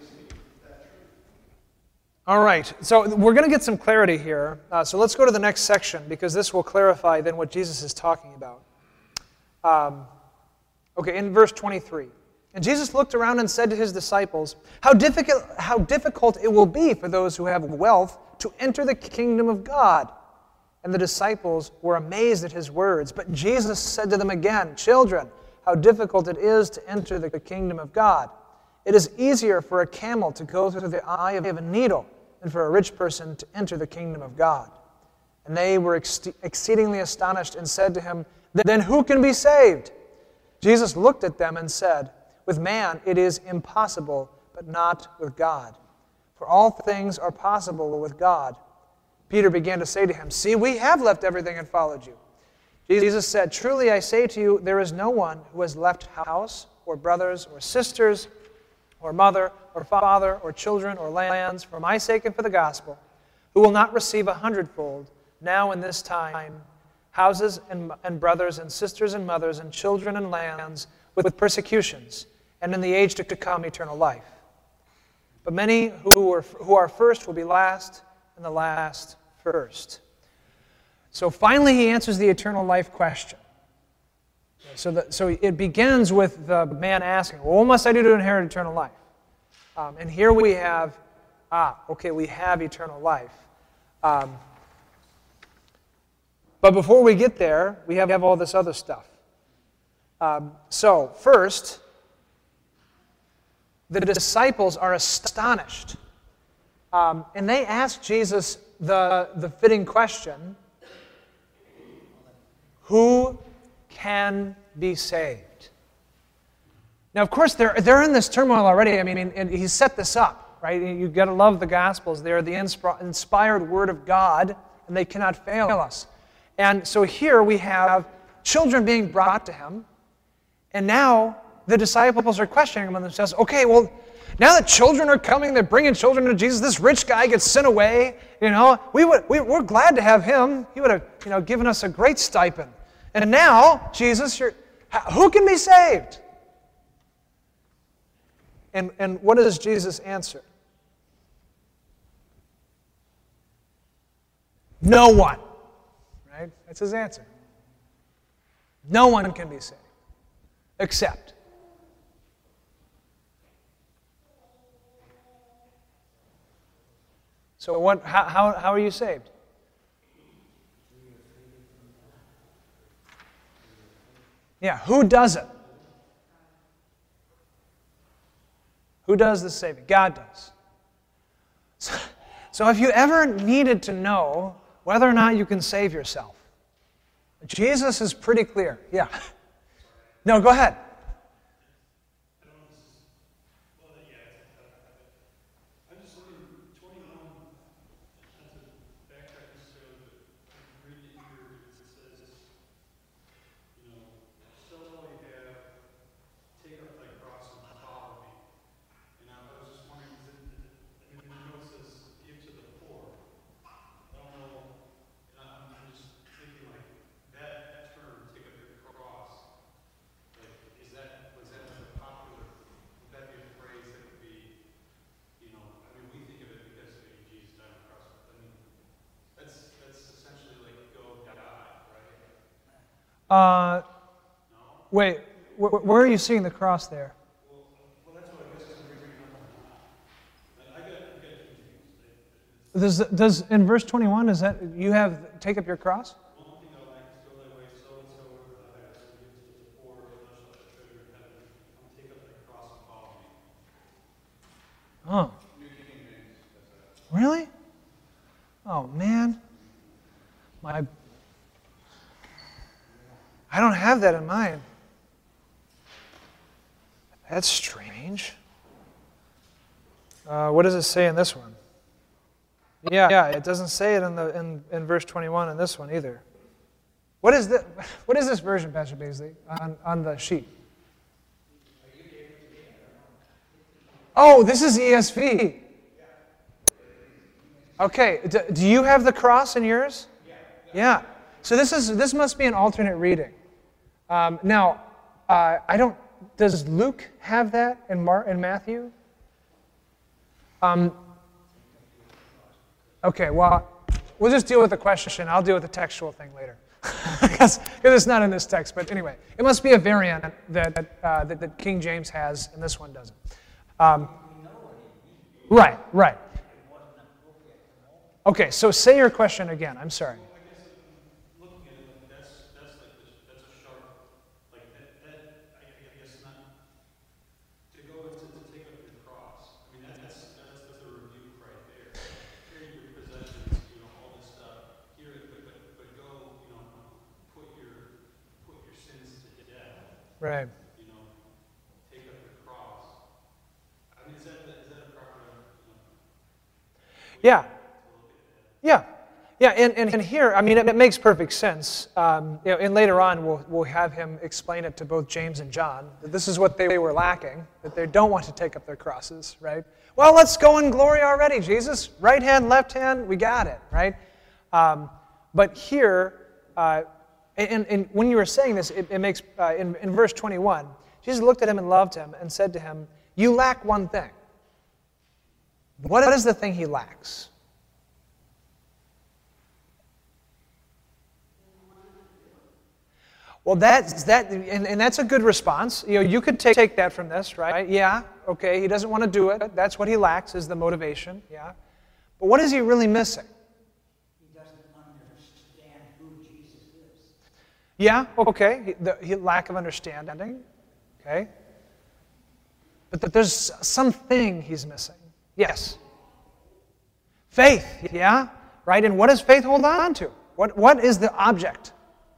All right. So we're going to get some clarity here. Uh, so let's go to the next section because this will clarify then what Jesus is talking about. Um, okay, in verse twenty-three. And Jesus looked around and said to his disciples, how difficult, how difficult it will be for those who have wealth to enter the kingdom of God. And the disciples were amazed at his words. But Jesus said to them again, children, how difficult it is to enter the kingdom of God. It is easier for a camel to go through the eye of a needle than for a rich person to enter the kingdom of God. And they were ex- exceedingly astonished and said to him, then who can be saved? Jesus looked at them and said, with man it is impossible, but not with God. For all things are possible with God. Peter began to say to him, see, we have left everything and followed you. Jesus said, truly I say to you, there is no one who has left house or brothers or sisters or mother or father or children or lands for my sake and for the gospel, who will not receive a hundredfold now in this time houses and, and brothers and sisters and mothers and children and lands with, with persecutions, and in the age to come eternal life. But many who are, who are first will be last, and the last first. So finally he answers the eternal life question. So, the, so it begins with the man asking, well, what must I do to inherit eternal life? Um, and here we have, ah, okay, we have eternal life. Um, but before we get there, we have, have all this other stuff. Um, so, first, the disciples are astonished. Um, and they ask Jesus the, the fitting question, who can be saved? Now, of course, they're, they're in this turmoil already. I mean, and he's set this up, right? You've got to love the Gospels. They're the inspired Word of God, and they cannot fail us. And so here we have children being brought to him, and now the disciples are questioning among themselves, okay, well, now that children are coming, they're bringing children to Jesus, this rich guy gets sent away, you know, we would, we, we're glad to have him. He would have, you know, given us a great stipend. And now, Jesus, you're, who can be saved? And, and what does Jesus answer? No one. Right? That's his answer. No one can be saved. Except. So what, how, how, how are you saved? Yeah, who does it? Who does the saving? God does. So, so if you ever needed to know whether or not you can save yourself, Jesus is pretty clear. Yeah. No, go ahead. Uh, wait, wh where are you seeing the cross there? Well, well that's what I guess is reading I got, I got confused. Does, does, in verse twenty-one, is that, you have, take up your cross? One thing I like is go thy way, so and so, wherever thou hast, and give to the poor, and thou shalt have treasure in heaven. Come take up thy cross and follow me. Oh. Really? Oh, man. My... I don't have that in mind. That's strange. Uh, what does it say in this one? Yeah, yeah, it doesn't say it in the in, in verse twenty-one in this one either. What is the what is this version, Pastor Baisley, on, on the sheet? Oh, this is E S V. Okay, do, do you have the cross in yours? Yeah. So this is this must be an alternate reading. Um, now, uh, I don't. Does Luke have that in Mar in Matthew? Um, okay. Well, we'll just deal with the question. I'll deal with the textual thing later, because it's not in this text. But anyway, it must be a variant that uh, that, that King James has, and this one doesn't. Um, right. Right. Okay. So say your question again. I'm sorry. Right. You know, take up your cross. I mean, is that, is that a proper, you know, yeah. Yeah. Yeah, and, and, and here, I mean, it, it makes perfect sense. Um, you know, and later on, we'll, we'll have him explain it to both James and John, that this is what they were lacking, that they don't want to take up their crosses, right? Well, let's go in glory already, Jesus. Right hand, left hand, we got it, right? Um, but here, uh, and, and when you were saying this, it, it makes, uh, in, in verse twenty-one, Jesus looked at him and loved him and said to him, you lack one thing. What is the thing he lacks? Well, that's, that, and, and that's a good response. You know, you could take, take that from this, right? Yeah, okay, he doesn't want to do it. That's what he lacks, is the motivation, yeah. But what is he really missing? He doesn't understand who Jesus is. Yeah, okay, the, the lack of understanding, okay. But, but there's something he's missing. Yes. Faith, yeah, right? And what does faith hold on to? What, what is the object?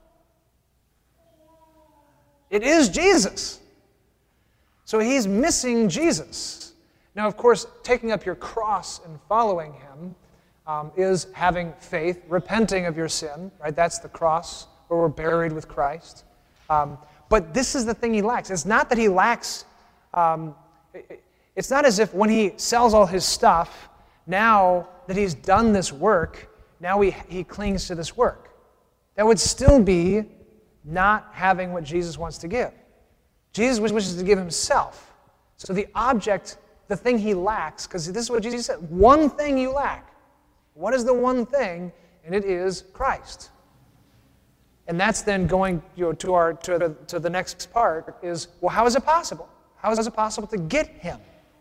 It is Jesus. So he's missing Jesus. Now, of course, taking up your cross and following him um, is having faith, repenting of your sin, right? That's the cross where we're buried with Christ. Um, but this is the thing he lacks. It's not that he lacks, um, it, it's not as if when he sells all his stuff, now that he's done this work, now he, he clings to this work. That would still be not having what Jesus wants to give. Jesus wishes to give himself. So the object, the thing he lacks, because this is what Jesus said, one thing you lack. What is the one thing? And it is Christ. And that's then going you know, to, our, to, the, to the next part is, well, how is it possible? How is it possible to get him?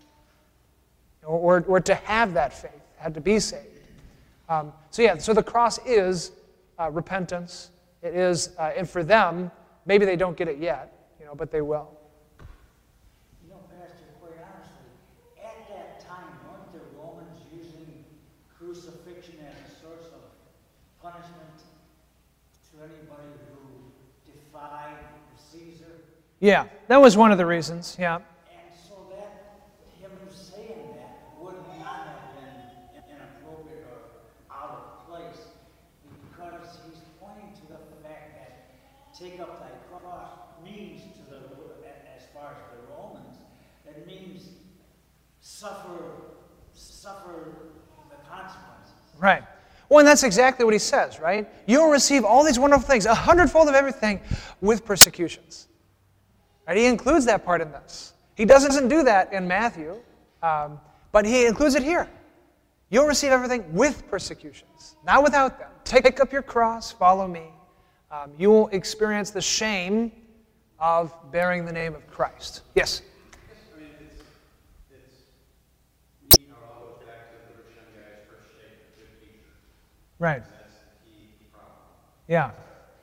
Or, or to have that faith, have to be saved. Um, so yeah, so the cross is uh, repentance. It is, uh, and for them, maybe they don't get it yet, you know, but they will. You know, Pastor, quite honestly, at that time, weren't the Romans using crucifixion as a source of punishment to anybody who defied Caesar? Yeah, that was one of the reasons, yeah. And so that, him saying that would not have been inappropriate or out of place, because he's pointing to the fact that take up thy cross means to the, as far as the Romans, it means suffer, suffer the consequences. Right. Well, and that's exactly what he says, right? You'll receive all these wonderful things, a hundredfold of everything, with persecutions. Right? He includes that part in this. He doesn't do that in Matthew, um, but he includes it here. You'll receive everything with persecutions, not without them. Take up your cross, follow me. Um, you will experience the shame of bearing the name of Christ. Yes? I mean, it's, it's, you know, it all goes back to the rich young guy's first statement, good teacher. Right. And that's the key problem. Yeah.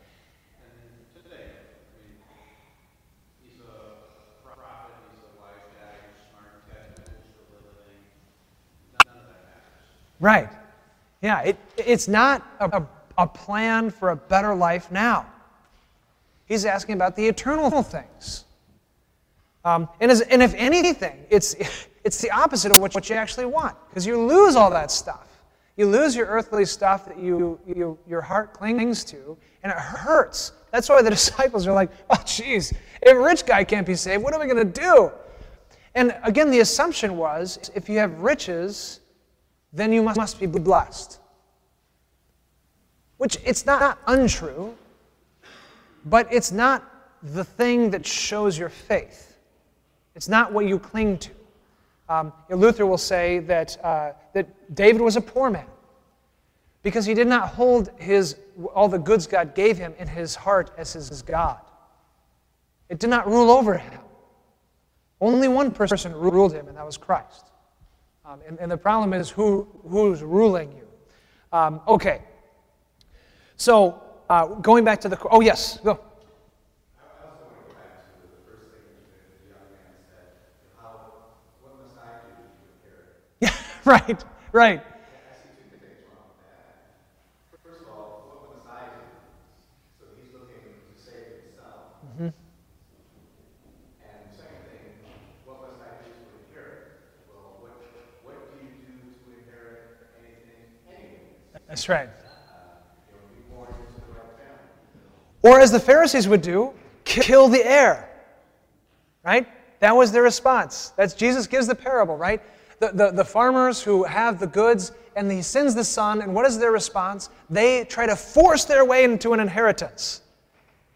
And today, I mean, he's a prophet, he's a wise guy, he's smart, he's got tools for a living. None of that matters. Right. Yeah, it, it's not a, a, a plan for a better life now. He's asking about the eternal things. Um, and, as, and if anything, it's, it's the opposite of what, what you actually want, because you lose all that stuff. You lose your earthly stuff that you, you, your heart clings to, and it hurts. That's why the disciples are like, oh, geez, if a rich guy can't be saved, what are we going to do? And again, the assumption was, if you have riches, then you must, must be blessed. Which, it's not untrue, but it's not the thing that shows your faith. It's not what you cling to. Um, Luther will say that, uh, that David was a poor man because he did not hold his, all the goods God gave him in his heart as his God. It did not rule over him. Only one person ruled him, and that was Christ. Um, and, and the problem is who, who's ruling you. Um, okay. So, uh, going back to the... Oh, yes, go. I also want to go back to the first thing that the young man said. How, what must I do to inherit? Yeah, right, right. I see two things wrong with that. First of all, what must I do? So he's looking to save himself. Mm-hmm. And the second thing, what must I do to inherit? Well, what, what do you do to inherit anything anyway? That's right. You know, be born into the right family. Or as the Pharisees would do, kill the heir. Right? That was their response. That's Jesus gives the parable, right? The, the, the farmers who have the goods, and he sends the son, and what is their response? They try to force their way into an inheritance.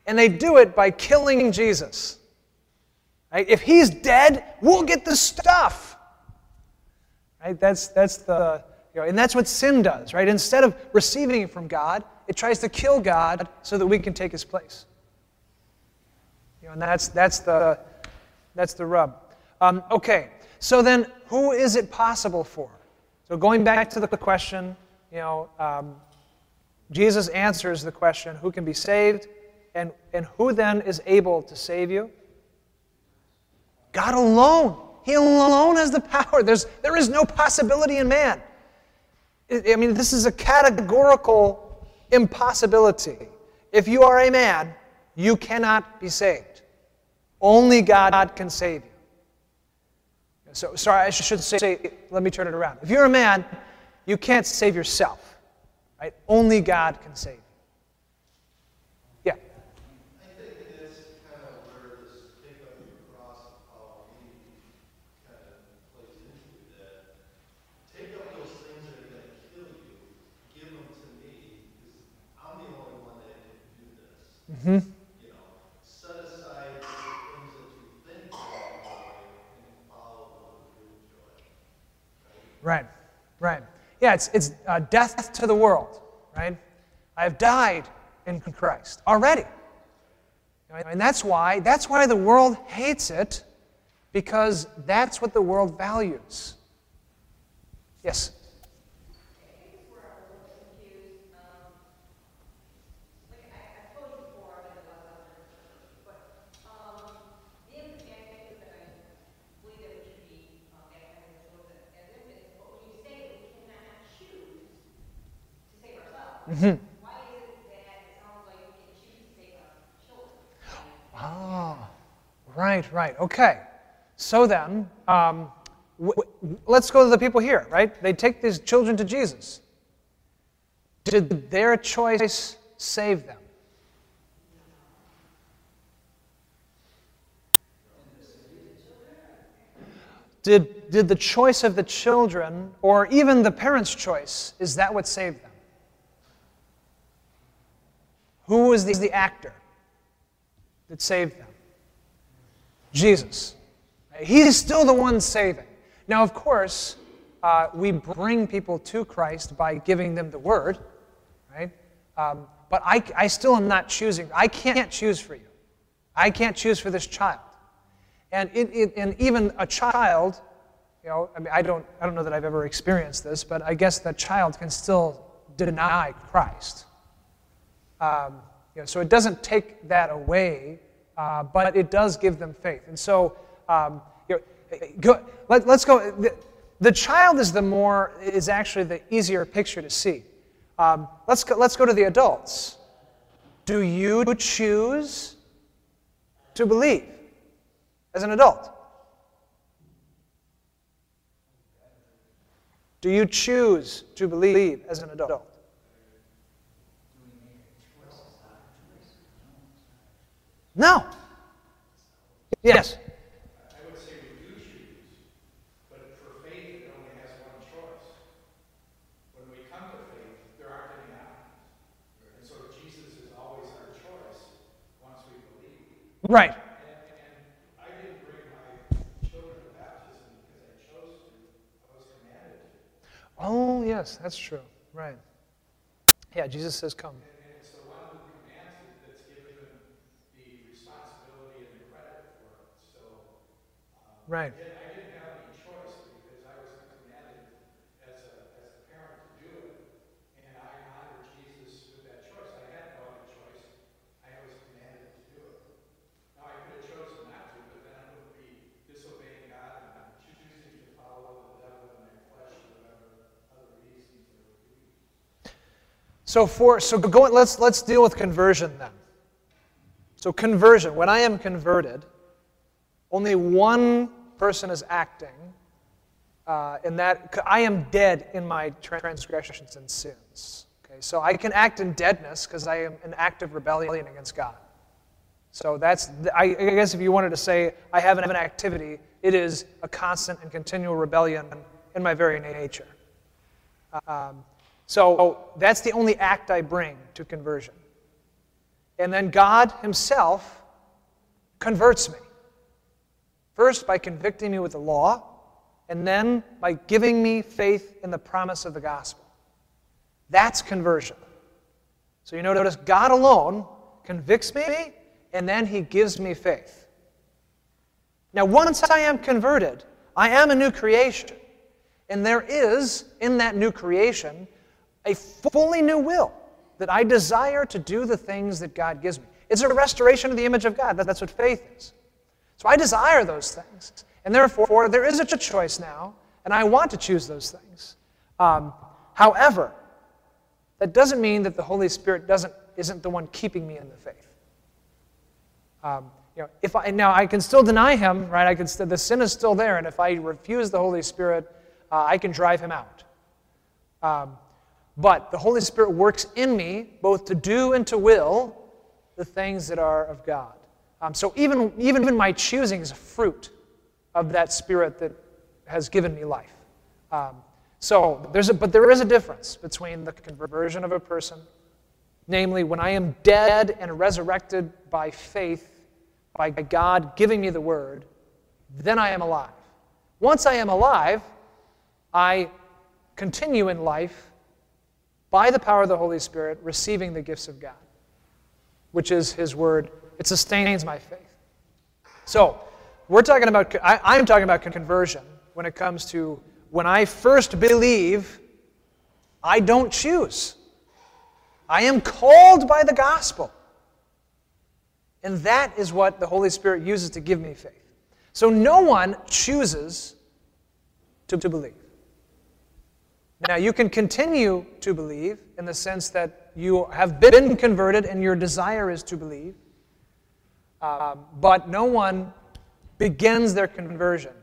And they do it by killing Jesus. Right? If he's dead, we'll get the stuff. Right? That's, that's the, you know, and that's what sin does, right? Instead of receiving from God, it tries to kill God so that we can take his place. You know, and that's, that's, the, that's the rub. Um, okay, so then who is it possible for? So going back to the question, you know, um, Jesus answers the question, who can be saved? And, and who then is able to save you? God alone. He alone has the power. There's, there is no possibility in man. I mean, this is a categorical impossibility. If you are a man, you cannot be saved. Only God can save you. So, sorry, I should say, let me turn it around. If you're a man, you can't save yourself. Right? Only God can save you. Yeah. I think that's kind of where this pick up your cross of Halloween kind of plays into that. Take up those things that are going to kill you, give them to me, because I'm the only one that can do this. Mm-hmm. You know, set aside the things that you think are joy and follow the one that brings joy. Right, right. Yeah, it's, it's uh, death to the world, right? I have died in Christ already. And that's why, that's why the world hates it, because that's what the world values. Yes? Mm-hmm. Why is it that it sounds like we can choose to save our children? Ah, right, right. Okay. So then, um, w- w- let's go to the people here, right? They take these children to Jesus. Did their choice save them? Did, did the choice of the children, or even the parents' choice, is that what saved them? Who was the, the actor that saved them? Jesus. He's still the one saving. Now, of course, uh, we bring people to Christ by giving them the Word, right? Um, but I, I still am not choosing. I can't choose for you. I can't choose for this child. And, it, it, and even a child, you know, I mean, I don't, I don't know that I've ever experienced this, but I guess that child can still deny Christ. Um, you know, so it doesn't take that away, uh, but it does give them faith. And so, um, you know, go, let, let's go. The, the child is the more is actually the easier picture to see. Um, let's go, let's go to the adults. Do you choose to believe as an adult? Do you choose to believe as an adult? No. Yes. I would say we do choose, but for faith, it only has one choice. When we come to faith, there aren't any options. And so Jesus is always our choice once we believe. Right. And, and I didn't bring my children to baptism because I chose to. I was commanded to. Oh, yes, that's true. Right. Yeah, Jesus says, come. And it's the one who commands it that's given the responsibility and the credit for it. So, um, Right. I didn't have any choice because I was commanded as a, as a parent to do it. And I honor Jesus with that choice. I had no other choice. I was commanded to do it. Now, I could have chosen not to, but then I would be disobeying God and choosing to follow the devil and my flesh or whatever other reasons there would be. So for so go, let's let's deal with conversion then. So conversion, when I am converted, only one person is acting, uh, in that I am dead in my transgressions and sins. Okay, so I can act in deadness because I am in active rebellion against God. So that's, I, I guess if you wanted to say I have an activity, it is a constant and continual rebellion in my very nature. Um, so that's the only act I bring to conversion. And then God himself converts me. First by convicting me with the law, and then by giving me faith in the promise of the gospel. That's conversion. So you notice God alone convicts me, and then he gives me faith. Now once I am converted, I am a new creation. And there is, in that new creation, a fully new will that I desire to do the things that God gives me. It's a restoration of the image of God. That's what faith is. So I desire those things. And therefore, there is a choice now, and I want to choose those things. Um, however, that doesn't mean that the Holy Spirit doesn't, isn't the one keeping me in the faith. Um, you know, if I, now, I can still deny him, right? I can st- the sin is still there, and if I refuse the Holy Spirit, uh, I can drive him out. Um, but the Holy Spirit works in me both to do and to will the things that are of God. Um, so even, even my choosing is a fruit of that Spirit that has given me life. Um, so there's a, but there is a difference between the conversion of a person, namely when I am dead and resurrected by faith, by God giving me the Word, then I am alive. Once I am alive, I continue in life by the power of the Holy Spirit, receiving the gifts of God, which is His Word. It sustains my faith. So, we're talking about, I, I'm talking about conversion when it comes to when I first believe, I don't choose. I am called by the gospel. And that is what the Holy Spirit uses to give me faith. So no one chooses to, to believe. Now, you can continue to believe in the sense that you have been converted and your desire is to believe. Um, but no one begins their conversion,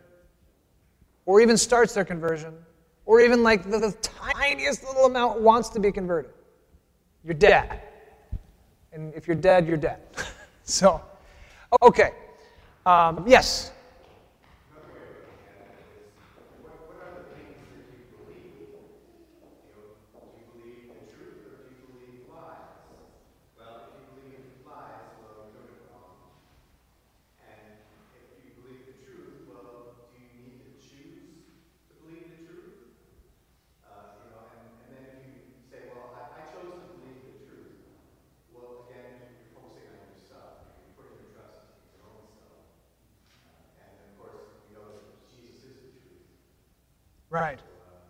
or even starts their conversion, or even like the, the tiniest little amount wants to be converted. You're dead. And if you're dead, you're dead. So, okay. Um, yes? Right.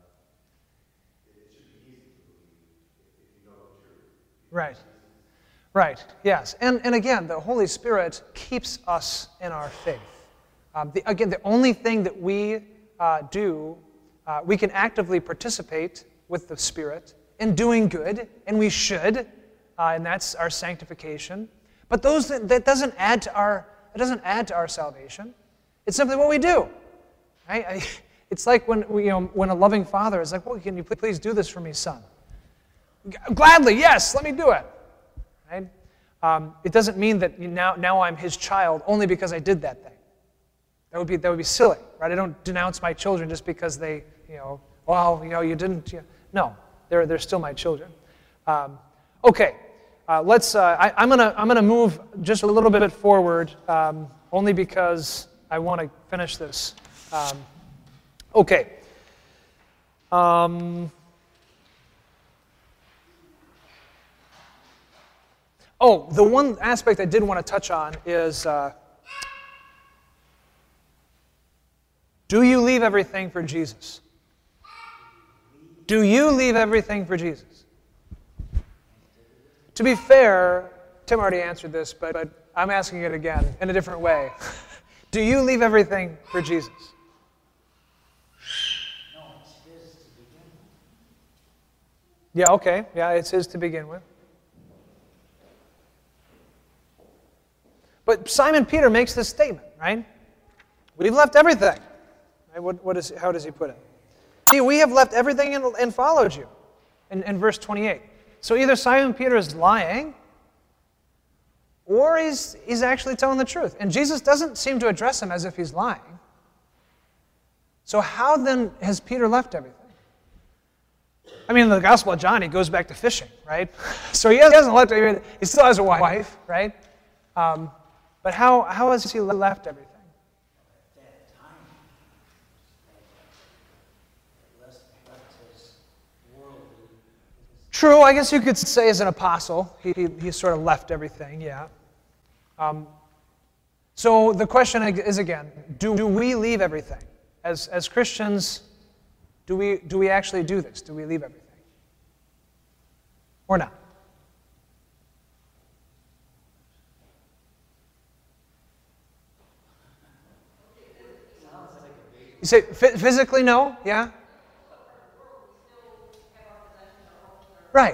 Right. Right. Yes. And, and again, the Holy Spirit keeps us in our faith. Um, the, again, the only thing that we uh, do, uh, we can actively participate with the Spirit in doing good, and we should, uh, and that's our sanctification. But those that, that doesn't add to our it doesn't add to our salvation. It's simply what we do. Right? I, It's like when you know when a loving father is like, "Well, can you please do this for me, son?" Gladly, yes, let me do it. Right? Um, it doesn't mean that you now now I'm his child only because I did that thing. That would be that would be silly, right? I don't denounce my children just because they, you know, well, you know, you didn't. You know. No, they're they're still my children. Um, okay, uh, let's. Uh, I, I'm gonna I'm gonna move just a little bit forward, um, only because I want to finish this. Um, Okay. Um, oh, the one aspect I did want to touch on is, uh, do you leave everything for Jesus? Do you leave everything for Jesus? To be fair, Tim already answered this, but, but I'm asking it again in a different way. Do you leave everything for Jesus? Yeah, okay. Yeah, it's his to begin with. But Simon Peter makes this statement, right? We've left everything. Right? What, what is, how does he put it? See, we have left everything and, and followed you, in, in verse twenty-eight. So either Simon Peter is lying, or he's, he's actually telling the truth. And Jesus doesn't seem to address him as if he's lying. So how then has Peter left everything? I mean, in the Gospel of John, he goes back to fishing, right? So he hasn't left, he still has a wife, right? Um, but how, how has he left everything? At that time, he left left his worldly. True, I guess you could say as an apostle, he, he, he sort of left everything, yeah. Um, so the question is again, do, do we leave everything? As, as Christians, do we, do we actually do this? Do we leave everything? Or not? You say physically no? Yeah? Right.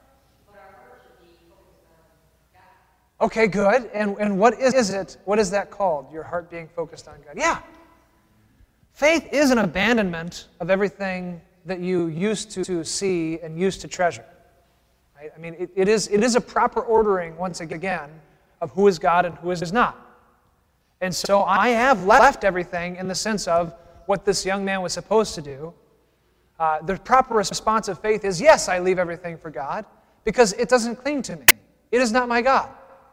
Okay, good. And, and what is it? What is that called? Your heart being focused on God. Yeah. Faith is an abandonment of everything that you used to, to see and used to treasure. Right? I mean, it, it, is, it is a proper ordering, once again, of who is God and who is not. And so I have left everything in the sense of what this young man was supposed to do. Uh, the proper response of faith is, yes, I leave everything for God, because it doesn't cling to me. It is not my God.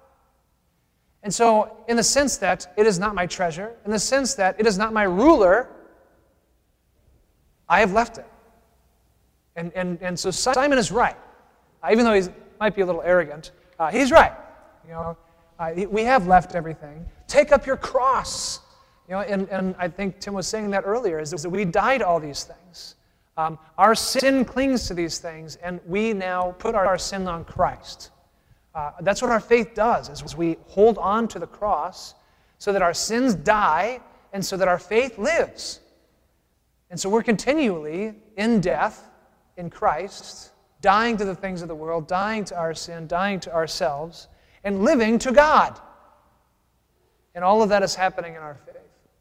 And so, in the sense that it is not my treasure, in the sense that it is not my ruler, I have left it. And, and, and so Simon is right. Uh, even though he might be a little arrogant, uh, he's right. You know, uh, we have left everything. Take up your cross. You know, and, and I think Tim was saying that earlier, is that we die to all these things. Um, our sin clings to these things, and we now put our, our sin on Christ. Uh, that's what our faith does, is we hold on to the cross so that our sins die and so that our faith lives. And so we're continually in death in Christ, dying to the things of the world, dying to our sin, dying to ourselves, and living to God. And all of that is happening in our faith.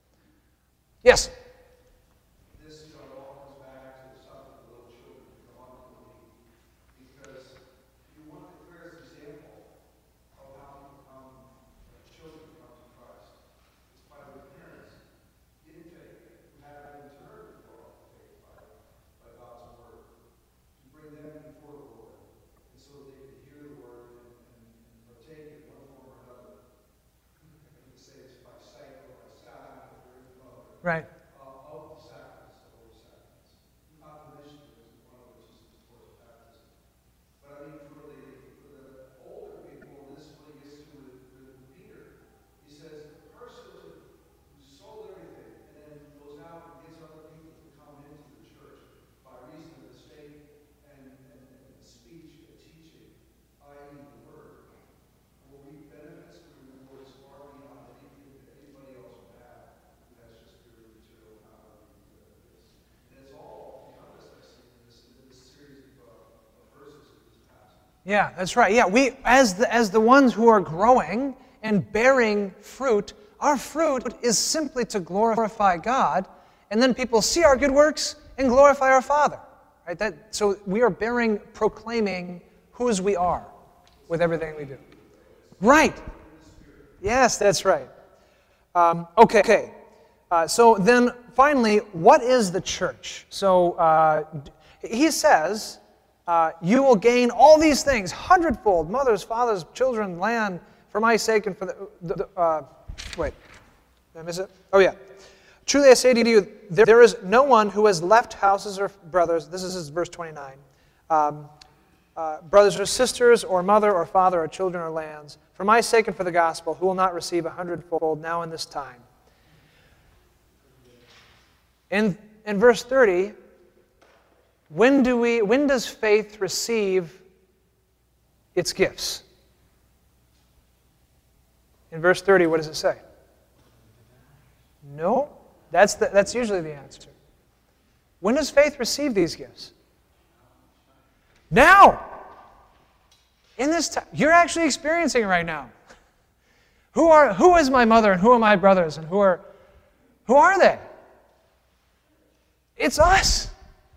Yes? This you know, all comes back to something the little children come on to me. Because you want the clearest example of how um, children come to Christ. It's by their parents in faith, who have been turned before faith by, by God's word, to bring them before the Lord, and so that they can hear the word and, and, and partake in one form or another. You can say it's by sight or by sound or in love. Right. Uh, of the sacraments, the holy sacraments. Confirmation is one of which is, of course, baptism. But I mean, for the, for the older people, this really gets to with, with Peter. He says, the person who sold everything and then goes out and gets other people to come into the church by reason of his faith and, and, and speech and teaching, that is the word, will reap benefits and rewards far beyond anything that anybody else would have. That's just purely material power. And it's all beyond us, I see, in this, in this series of, uh, of verses in this passage. Yeah, that's right. Yeah, we as the as the ones who are growing and bearing fruit, our fruit is simply to glorify God, and then people see our good works and glorify our Father. Right? That so we are bearing, proclaiming whose we are with everything we do. Right. Yes, that's right. Um, okay. Okay. Uh, so then, finally, what is the church? So uh, he says, uh, you will gain all these things, hundredfold, mothers, fathers, children, land, for my sake and for the... the, the uh, wait, did I miss it? Oh, yeah. Truly I say to you, there, there is no one who has left houses or brothers, this is verse twenty-nine, um, uh, brothers or sisters, or mother or father, or children or lands, for my sake and for the gospel, who will not receive a hundredfold now in this time. In, in verse thirty, when do we when does faith receive its gifts? In verse thirty, what does it say? No. That's the, that's usually the answer. When does faith receive these gifts? Now. In this time, you're actually experiencing it right now. Who are who is my mother and who are my brothers and who are who are they? It's us.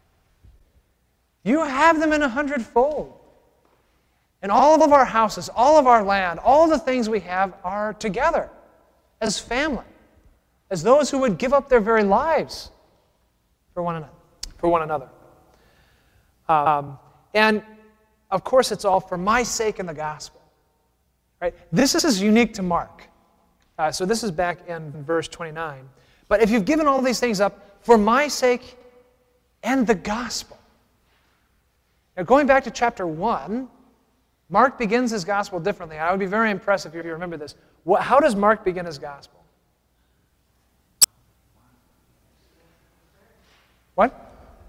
You have them in a hundredfold. And all of our houses, all of our land, all the things we have are together as family, as those who would give up their very lives for one another. For one another. Um, and, of course, it's all for my sake in the gospel. Right? This is unique to Mark. Uh, so this is back in verse twenty-nine. But if you've given all these things up for my sake and the gospel. Now, going back to chapter one, Mark begins his gospel differently. I would be very impressed if you remember this. What, how does Mark begin his gospel? What?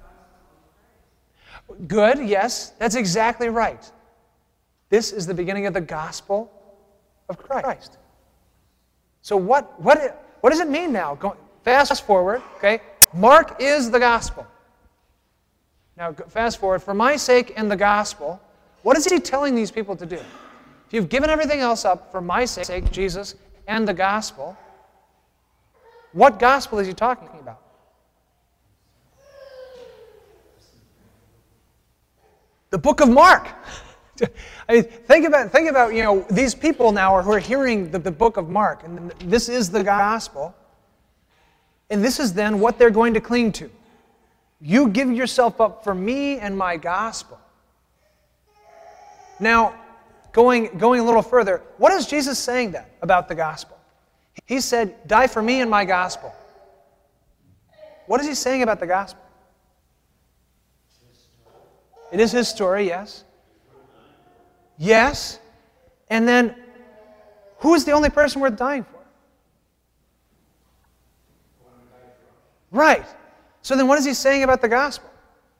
Good, yes, that's exactly right. This is the beginning of the gospel of Christ. So what, what, what does it mean now? Go, fast forward, okay? Mark is the gospel. Now, fast forward. For my sake and the gospel, what is he telling these people to do? If you've given everything else up for my sake, Jesus, and the gospel, what gospel is he talking about? The book of Mark. I mean, think about, think about, you know, these people now who are hearing the, the book of Mark, and this is the gospel, and this is then what they're going to cling to. You give yourself up for me and my gospel. Now, going, going a little further, what is Jesus saying then about the gospel? He said, die for me and my gospel. What is he saying about the gospel? It is his story, yes. Yes. And then, who is the only person worth dying for? Right. So then what is he saying about the gospel?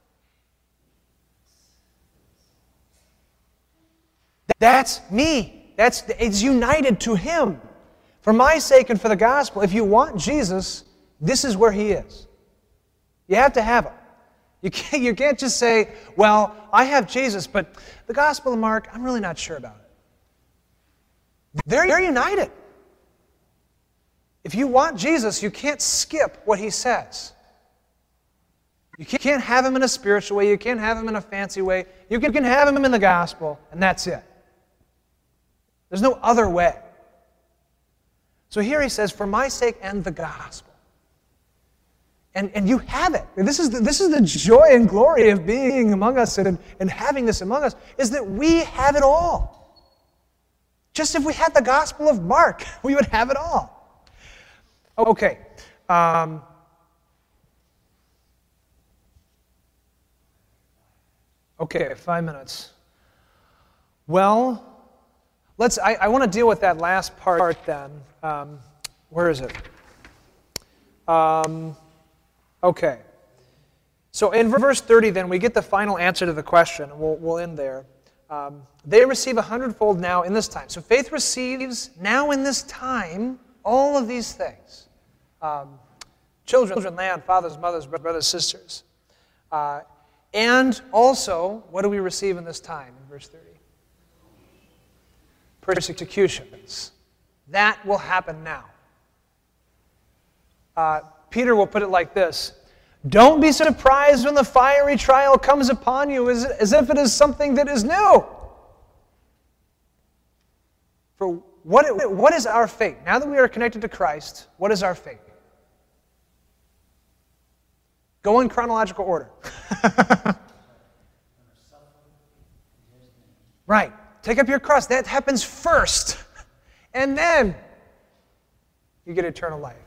That's me. That's, it's united to him. For my sake and for the gospel, if you want Jesus, this is where he is. You have to have him. You can't, you can't just say, well, I have Jesus, but the Gospel of Mark, I'm really not sure about it. They're, they're united. If you want Jesus, you can't skip what he says. You can't have him in a spiritual way. You can't have him in a fancy way. You can have him in the gospel, and that's it. There's no other way. So here he says, for my sake and the gospel. And, and you have it. This is, the, this is the joy and glory of being among us and, and having this among us, is that we have it all. Just if we had the Gospel of Mark, we would have it all. Okay. Um, okay, five minutes. Well, let's. I, I want to deal with that last part then. Um, where is it? Um... Okay, so in verse thirty then, we get the final answer to the question. We'll, we'll end there. Um, they receive a hundredfold now in this time. So faith receives now in this time all of these things. Um, children, land, fathers, mothers, brothers, sisters. Uh, and also, what do we receive in this time in verse thirty? Persecutions. That will happen now. Uh, Peter will put it like this: don't be surprised when the fiery trial comes upon you as, as if it is something that is new. For what, what is our fate? Now that we are connected to Christ, what is our fate? Go in chronological order. Right. Take up your cross. That happens first. And then you get eternal life.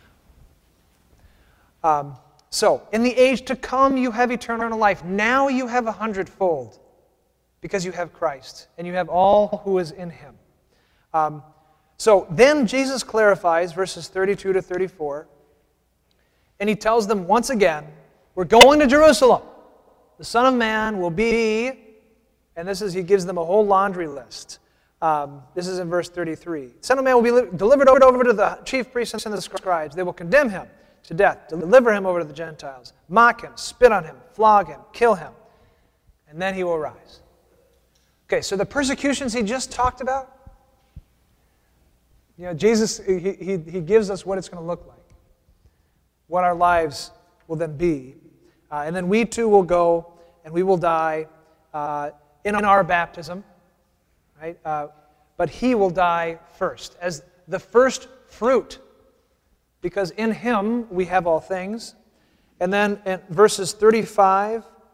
Um, so, in the age to come, you have eternal life. Now you have a hundredfold because you have Christ and you have all who is in him. Um, so, then Jesus clarifies verses thirty-two to thirty-four, and he tells them once again, we're going to Jerusalem. The Son of Man will be, and this is, he gives them a whole laundry list. Um, this is in verse thirty-three. The Son of Man will be li- delivered over to the chief priests and the scribes. They will condemn him to death, deliver him over to the Gentiles, mock him, spit on him, flog him, kill him, and then he will rise. Okay, so the persecutions he just talked about, you know, Jesus, he, he, he gives us what it's going to look like, what our lives will then be, uh, and then we too will go and we will die uh, in our baptism, right? Uh, but he will die first, as the first fruit, because in him we have all things. And then in verses thirty-five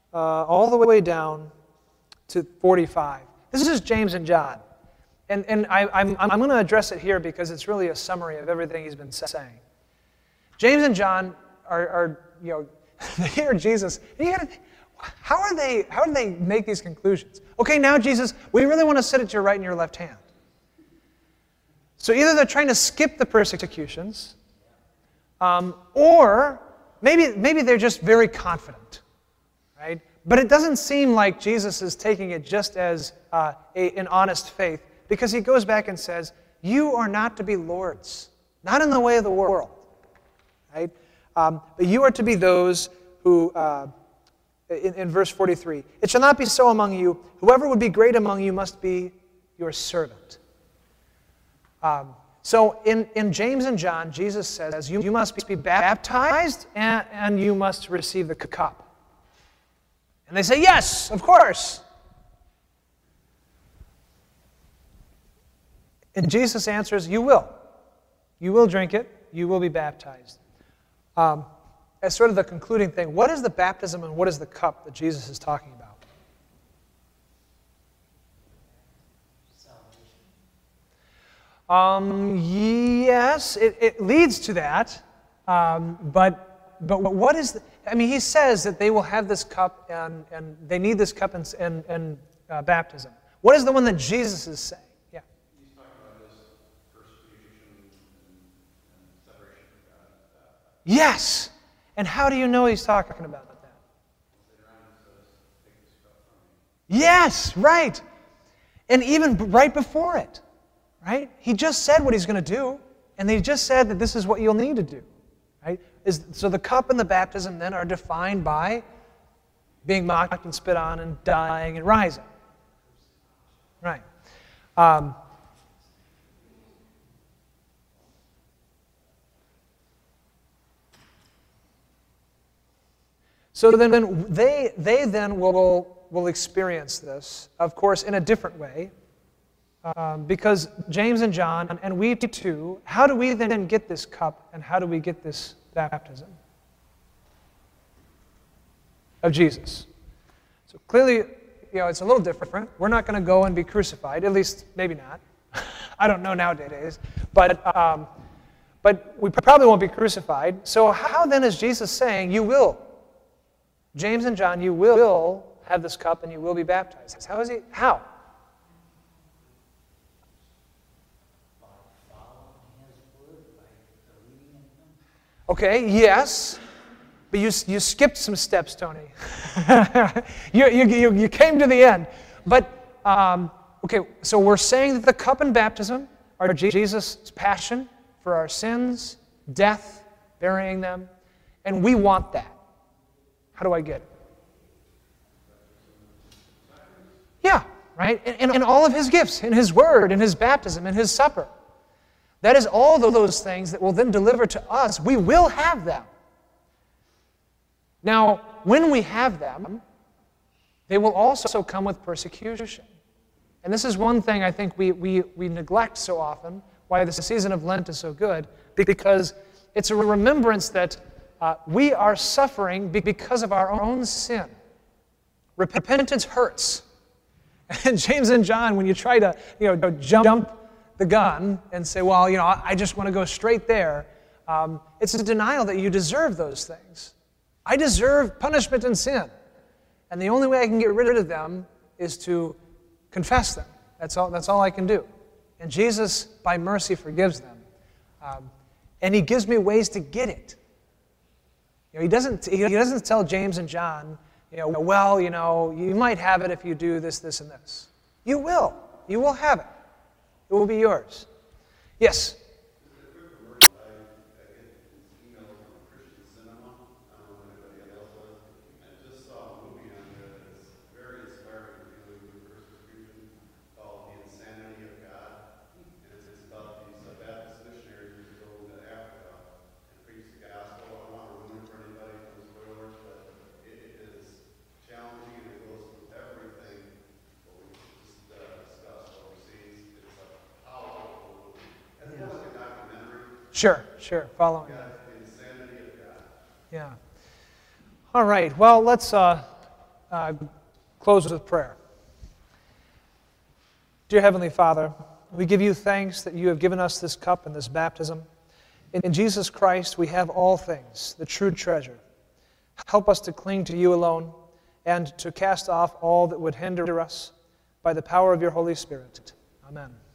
uh, all the way down to forty-five. This is James and John. And, and I, I'm, I'm going to address it here because it's really a summary of everything he's been saying. James and John are, are you know, they hear Jesus. And you gotta, how are they? How do they make these conclusions? Okay, now Jesus, we really want to sit at your right and your left hand. So either they're trying to skip the persecutions, um, or maybe maybe they're just very confident, right? But it doesn't seem like Jesus is taking it just as uh, a, an honest faith, because he goes back and says, "You are not to be lords, not in the way of the world, right? Um, but you are to be those who." Uh, In, in verse forty-three, it shall not be so among you. Whoever would be great among you must be your servant. Um, so in, in James and John, Jesus says, you, you must be baptized and, and you must receive the cup. And they say, yes, of course. And Jesus answers, you will. You will drink it. You will be baptized. Um, As sort of the concluding thing, what is the baptism and what is the cup that Jesus is talking about? Salvation. Um, yes, it, it leads to that. Um, but but what is the, I mean, he says that they will have this cup and, and they need this cup and, and, and uh, baptism. What is the one that Jesus is saying? Yeah. He's talking about his persecution and, and separation from God. Yes. And how do you know he's talking about that? Yes, right. And even right before it, right? He just said what he's going to do, and they just said that this is what you'll need to do, right? Is, so the cup and the baptism then are defined by being mocked and spit on and dying and rising, right? Um, So then they, they then will, will experience this, of course, in a different way. Um, because James and John, and we too, how do we then get this cup and how do we get this baptism of Jesus? So clearly, you know, it's a little different. We're not going to go and be crucified, at least maybe not. I don't know nowadays. But, um, but we probably won't be crucified. So how then is Jesus saying, you will? James and John, you will have this cup and you will be baptized. How is he? How? By following his word, by believing in him. Okay, yes. But you, you skipped some steps, Tony. you, you, you, you came to the end. But, um, okay, so we're saying that the cup and baptism are Jesus' passion for our sins, death, burying them, and we want that. How do I get it? Yeah, right? And, and all of his gifts, in his word, in his baptism, in his supper. That is all of those things that will then deliver to us. We will have them. Now, when we have them, they will also come with persecution. And this is one thing I think we, we, we neglect so often, why the season of Lent is so good, because it's a remembrance that Uh, we are suffering because of our own sin. Repentance hurts. And James and John, when you try to, you know, jump the gun and say, well, you know, I just want to go straight there, um, it's a denial that you deserve those things. I deserve punishment and sin. And the only way I can get rid of them is to confess them. That's all, that's all I can do. And Jesus, by mercy, forgives them. Um, and he gives me ways to get it. You know, he doesn't, he doesn't tell James and John, you know, well, you know, you might have it if you do this, this, and this. You will. You will have it. It will be yours. Yes? Sure, sure, following. Yeah. All right, well, let's, uh, uh, close with prayer. Dear Heavenly Father, we give you thanks that you have given us this cup and this baptism. In Jesus Christ, we have all things, the true treasure. Help us to cling to you alone and to cast off all that would hinder us by the power of your Holy Spirit. Amen.